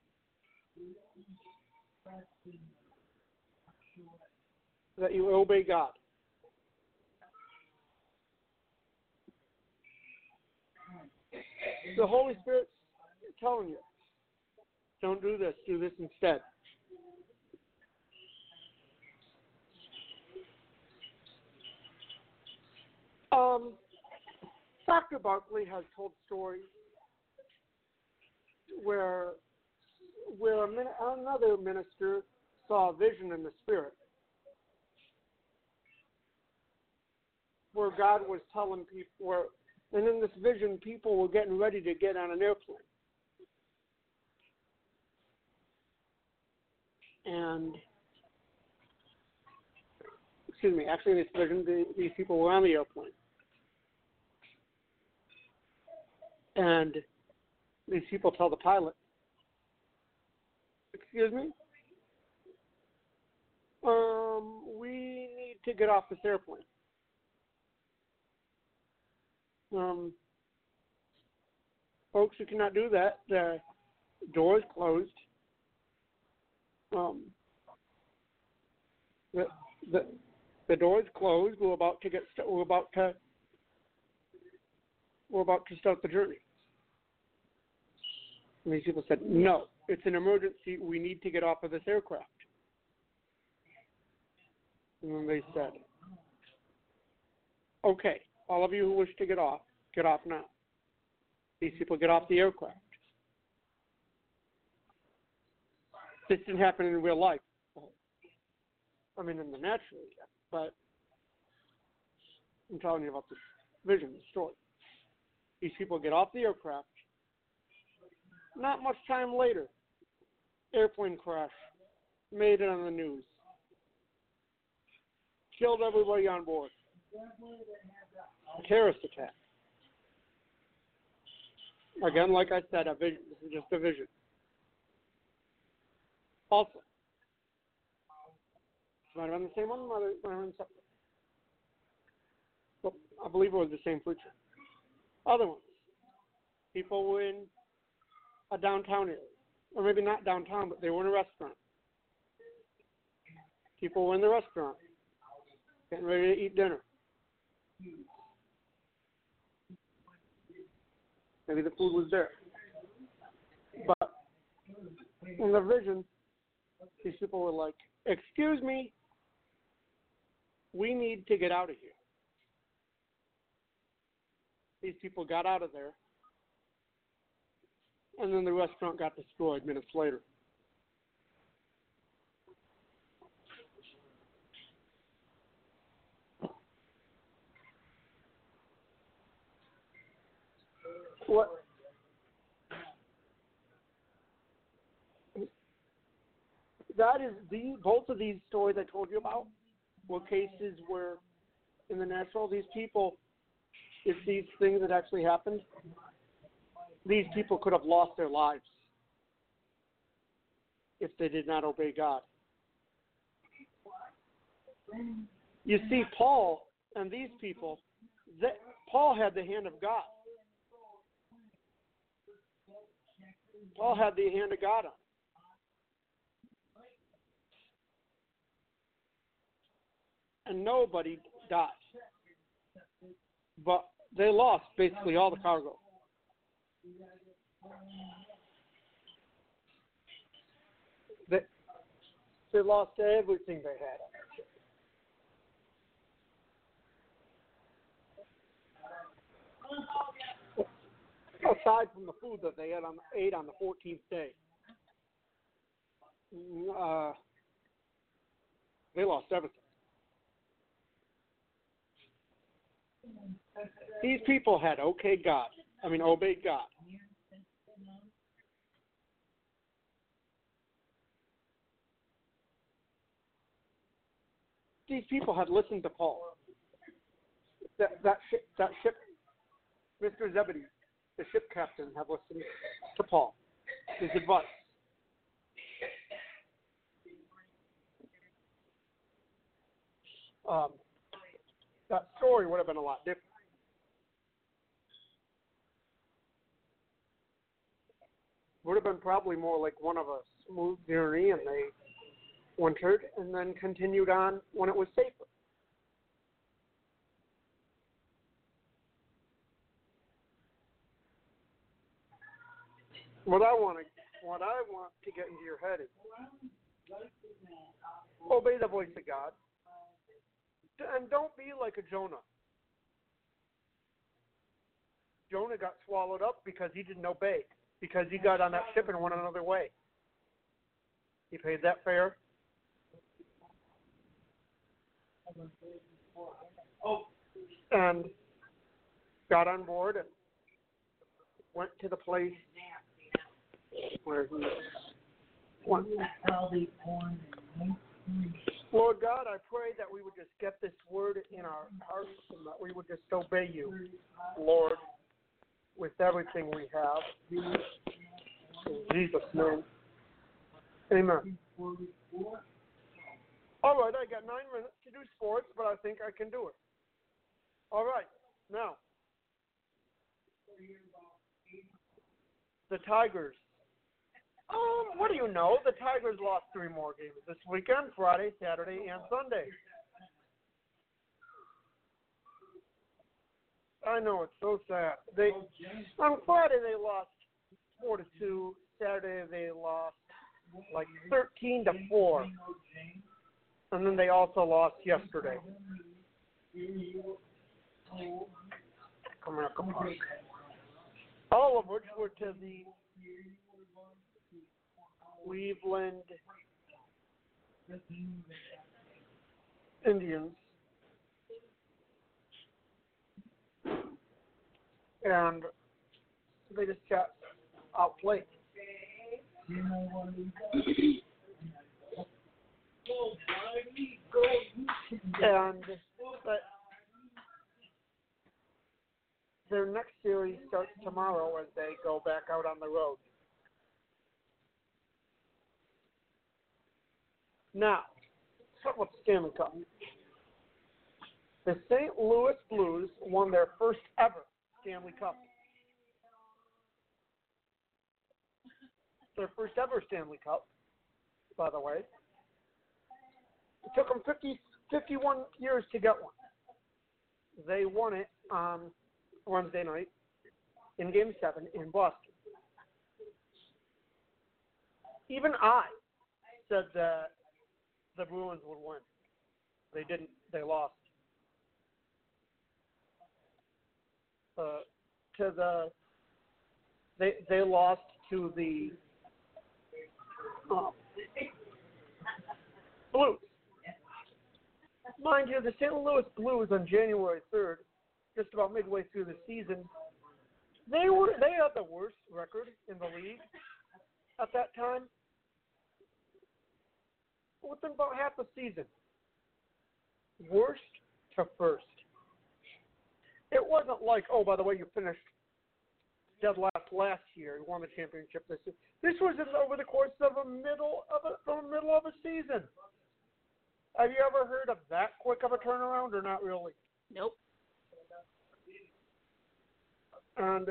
that you obey God. The Holy Spirit's telling you, don't do this, do this instead. Um, Doctor Barkley has told stories where where a min- another minister saw a vision in the Spirit, where God was telling people, where, and in this vision, people were getting ready to get on an airplane. And, excuse me, actually in this vision, the, these people were on the airplane. And these people tell the pilot, excuse me, um, we need to get off this airplane. Um, folks, you cannot do that. The door is closed. Um, the, the the door is closed. We're about to get. St- we're about to. We're about to start the journey. And these people said, "No, it's an emergency. We need to get off of this aircraft." And then they said, "Okay, all of you who wish to get off, get off now." These people get off the aircraft. This didn't happen in real life. I mean, in the natural, yet, but I'm telling you about this vision, the story. These people get off the aircraft. Not much time later, airplane crash, made it on the news. Killed everybody on board. A terrorist attack. Again, like I said, a vision. This is just a vision. Also, might have been the same one, might have been separate. Well, I believe it was the same preacher. Other ones. People were in a downtown area. Or maybe not downtown, but they were in a restaurant. People were in the restaurant, getting ready to eat dinner. Maybe the food was there. But in the vision, these people were like, excuse me, we need to get out of here. These people got out of there, and then the restaurant got destroyed minutes later. What? That is the both of these stories I told you about were cases where, in the natural, these people, if these things had actually happened, these people could have lost their lives if they did not obey God. You see, Paul and these people, that Paul had the hand of God. Paul had the hand of God on him. And nobody died. But they lost basically all the cargo. They, they lost everything they had on their ship. Aside from the food that they had on, ate on the fourteenth day. Uh, they lost everything. These people had okay God. I mean, obeyed God. These people had listened to Paul. That that ship, that ship, Mister Zebedee, the ship captain, had listened to Paul, his advice. um, that story would have been a lot different. Would have been probably more like one of a smooth journey, and they wintered and then continued on when it was safer. What I want to, what I want to get into your head is obey the voice of God, and don't be like a Jonah. Jonah got swallowed up because he didn't obey, because he got on that ship and went another way. He paid that fare. And got on board and went to the place where he went. Lord God, I pray that we would just get this word in our hearts and that we would just obey you, Lord, with everything we have. In Jesus' name. Amen. All right, I got nine minutes to do sports, but I think I can do it. All right, now, the Tigers. Um, what do you know? The Tigers lost three more games this weekend, Friday, Saturday, and Sunday. I know, it's so sad. They on Friday they lost four to two. Saturday they lost like thirteen to four, and then they also lost yesterday. Comerica Park. All of which were to the Cleveland Indians. And they just got outplayed. And but their next series starts tomorrow as they go back out on the road. Now, let's talk about the Stanley Cup. The Saint Louis Blues won their first ever Stanley Cup. Their first ever Stanley Cup, by the way. It took them fifty, fifty-one years to get one. They won it on Wednesday night in Game seven in Boston. Even I said that the Bruins would win. They didn't. They lost. Uh, to the they they lost to the uh, Blues. Mind you, the Saint Louis Blues on January third, just about midway through the season, they were they had the worst record in the league at that time. Within about half the season, worst to first. It wasn't like, oh, by the way, you finished dead last last year, you won the championship this year. This was in, over the course of a middle of a the middle of a season. Have you ever heard of that quick of a turnaround, or not really? Nope. And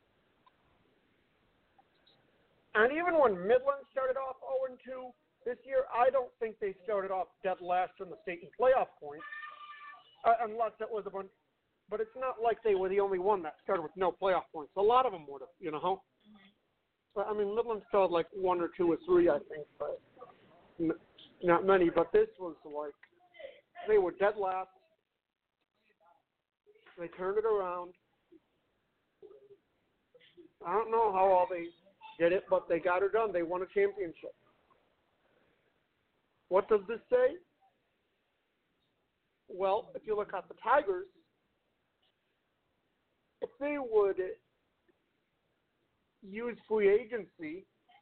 and even when Midland started off oh and two this year, I don't think they started off dead last in the state in playoff points, uh, unless it was a bunch. But it's not like they were the only one that started with no playoff points. A lot of them would have, you know. Mm-hmm. But, I mean, Midland started like one or two or three, I think, but n- not many. But this was like they were dead last. They turned it around. I don't know how all they did it, but they got it done. They won a championship. What does this say? Well, if you look at the Tigers, if they would use free agency,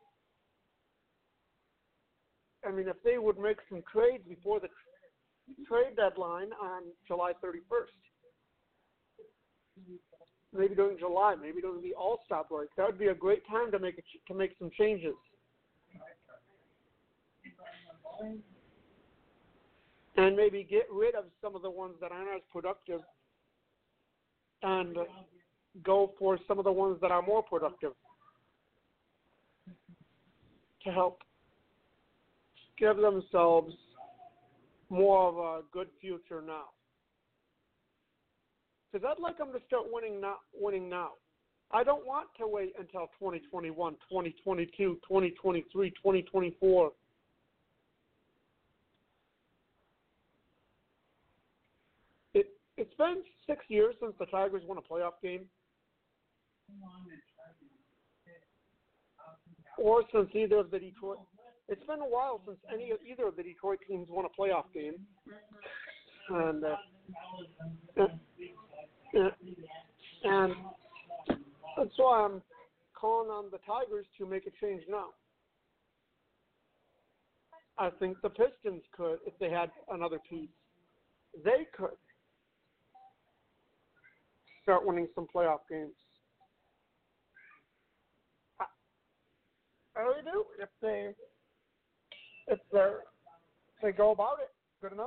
I mean, if they would make some trades before the trade deadline on July thirty-first, maybe during July, maybe during the All-Star break, that would be a great time to make a, to make some changes. and maybe get rid of some of the ones that aren't as productive and go for some of the ones that are more productive to help give themselves more of a good future now. Because I'd like them to start winning now, winning now. I don't want to wait until twenty twenty-one, twenty twenty-two, twenty twenty-three, twenty twenty-four. It, it's been six years since the Tigers won a playoff game. Or since either of the Detroit, it's been a while since any either of the Detroit teams won a playoff game, and uh, and, and that's why I'm calling on the Tigers to make a change now. I think the Pistons could if they had another piece. They could start winning some playoff games. I really do. If they, if they, if they go about it good enough.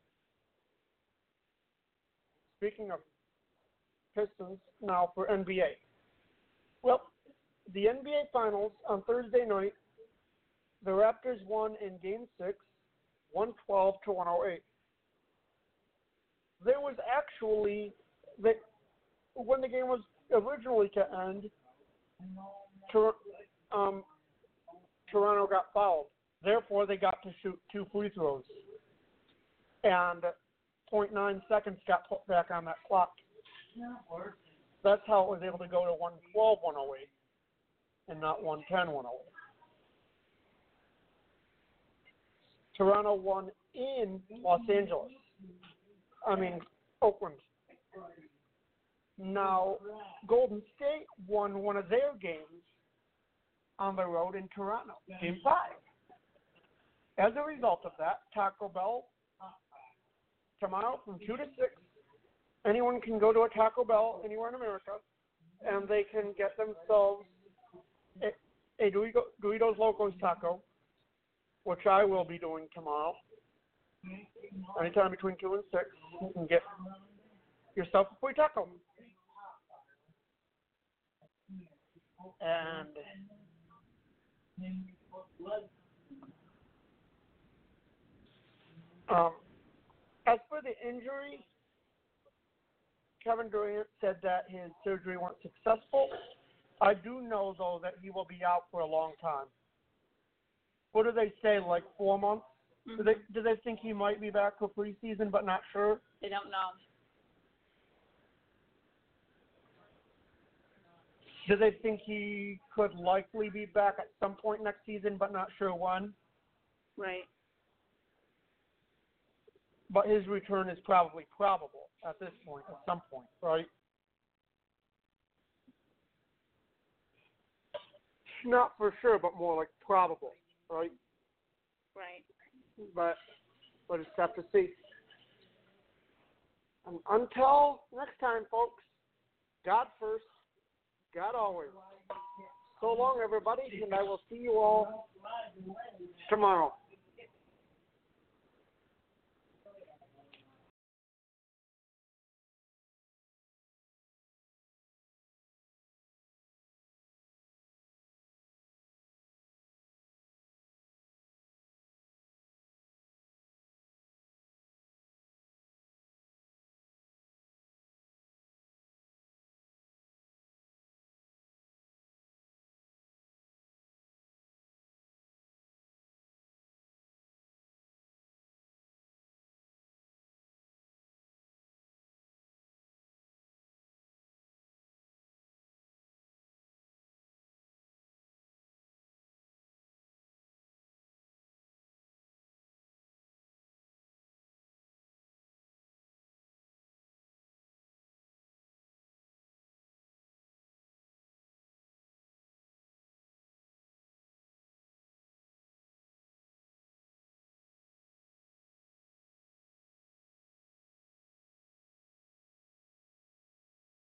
Speaking of Pistons, now for N B A. Well, the N B A Finals on Thursday night, the Raptors won in Game Six, one twelve to one oh eight. There was actually, they, when the game was originally to end, to, um. Toronto got fouled. Therefore, they got to shoot two free throws. And zero point nine seconds got put back on that clock. That's how it was able to go to one twelve one oh eight and not one ten one oh eight. Toronto won in Los Angeles. I mean, Oakland. Now, Golden State won one of their games on the road in Toronto, Game five. As a result of that, Taco Bell, tomorrow from two to six, anyone can go to a Taco Bell anywhere in America, and they can get themselves a, a Doritos Locos taco, which I will be doing tomorrow. Anytime between two and six, you can get yourself a free taco. And Um, as for the injury, Kevin Durant said that his surgery went successful. I do know, though, that he will be out for a long time. What do they say, like four months? Mm-hmm. Do they do they think he might be back for preseason, but not sure? They don't know. Do they think he could likely be back at some point next season, but not sure when? Right. But his return is probably probable at this point, at some point, right? Not for sure, but more like probable, right? Right. But we'll just have to see. And until next time, folks, God first, God always. So long, everybody, and I will see you all tomorrow.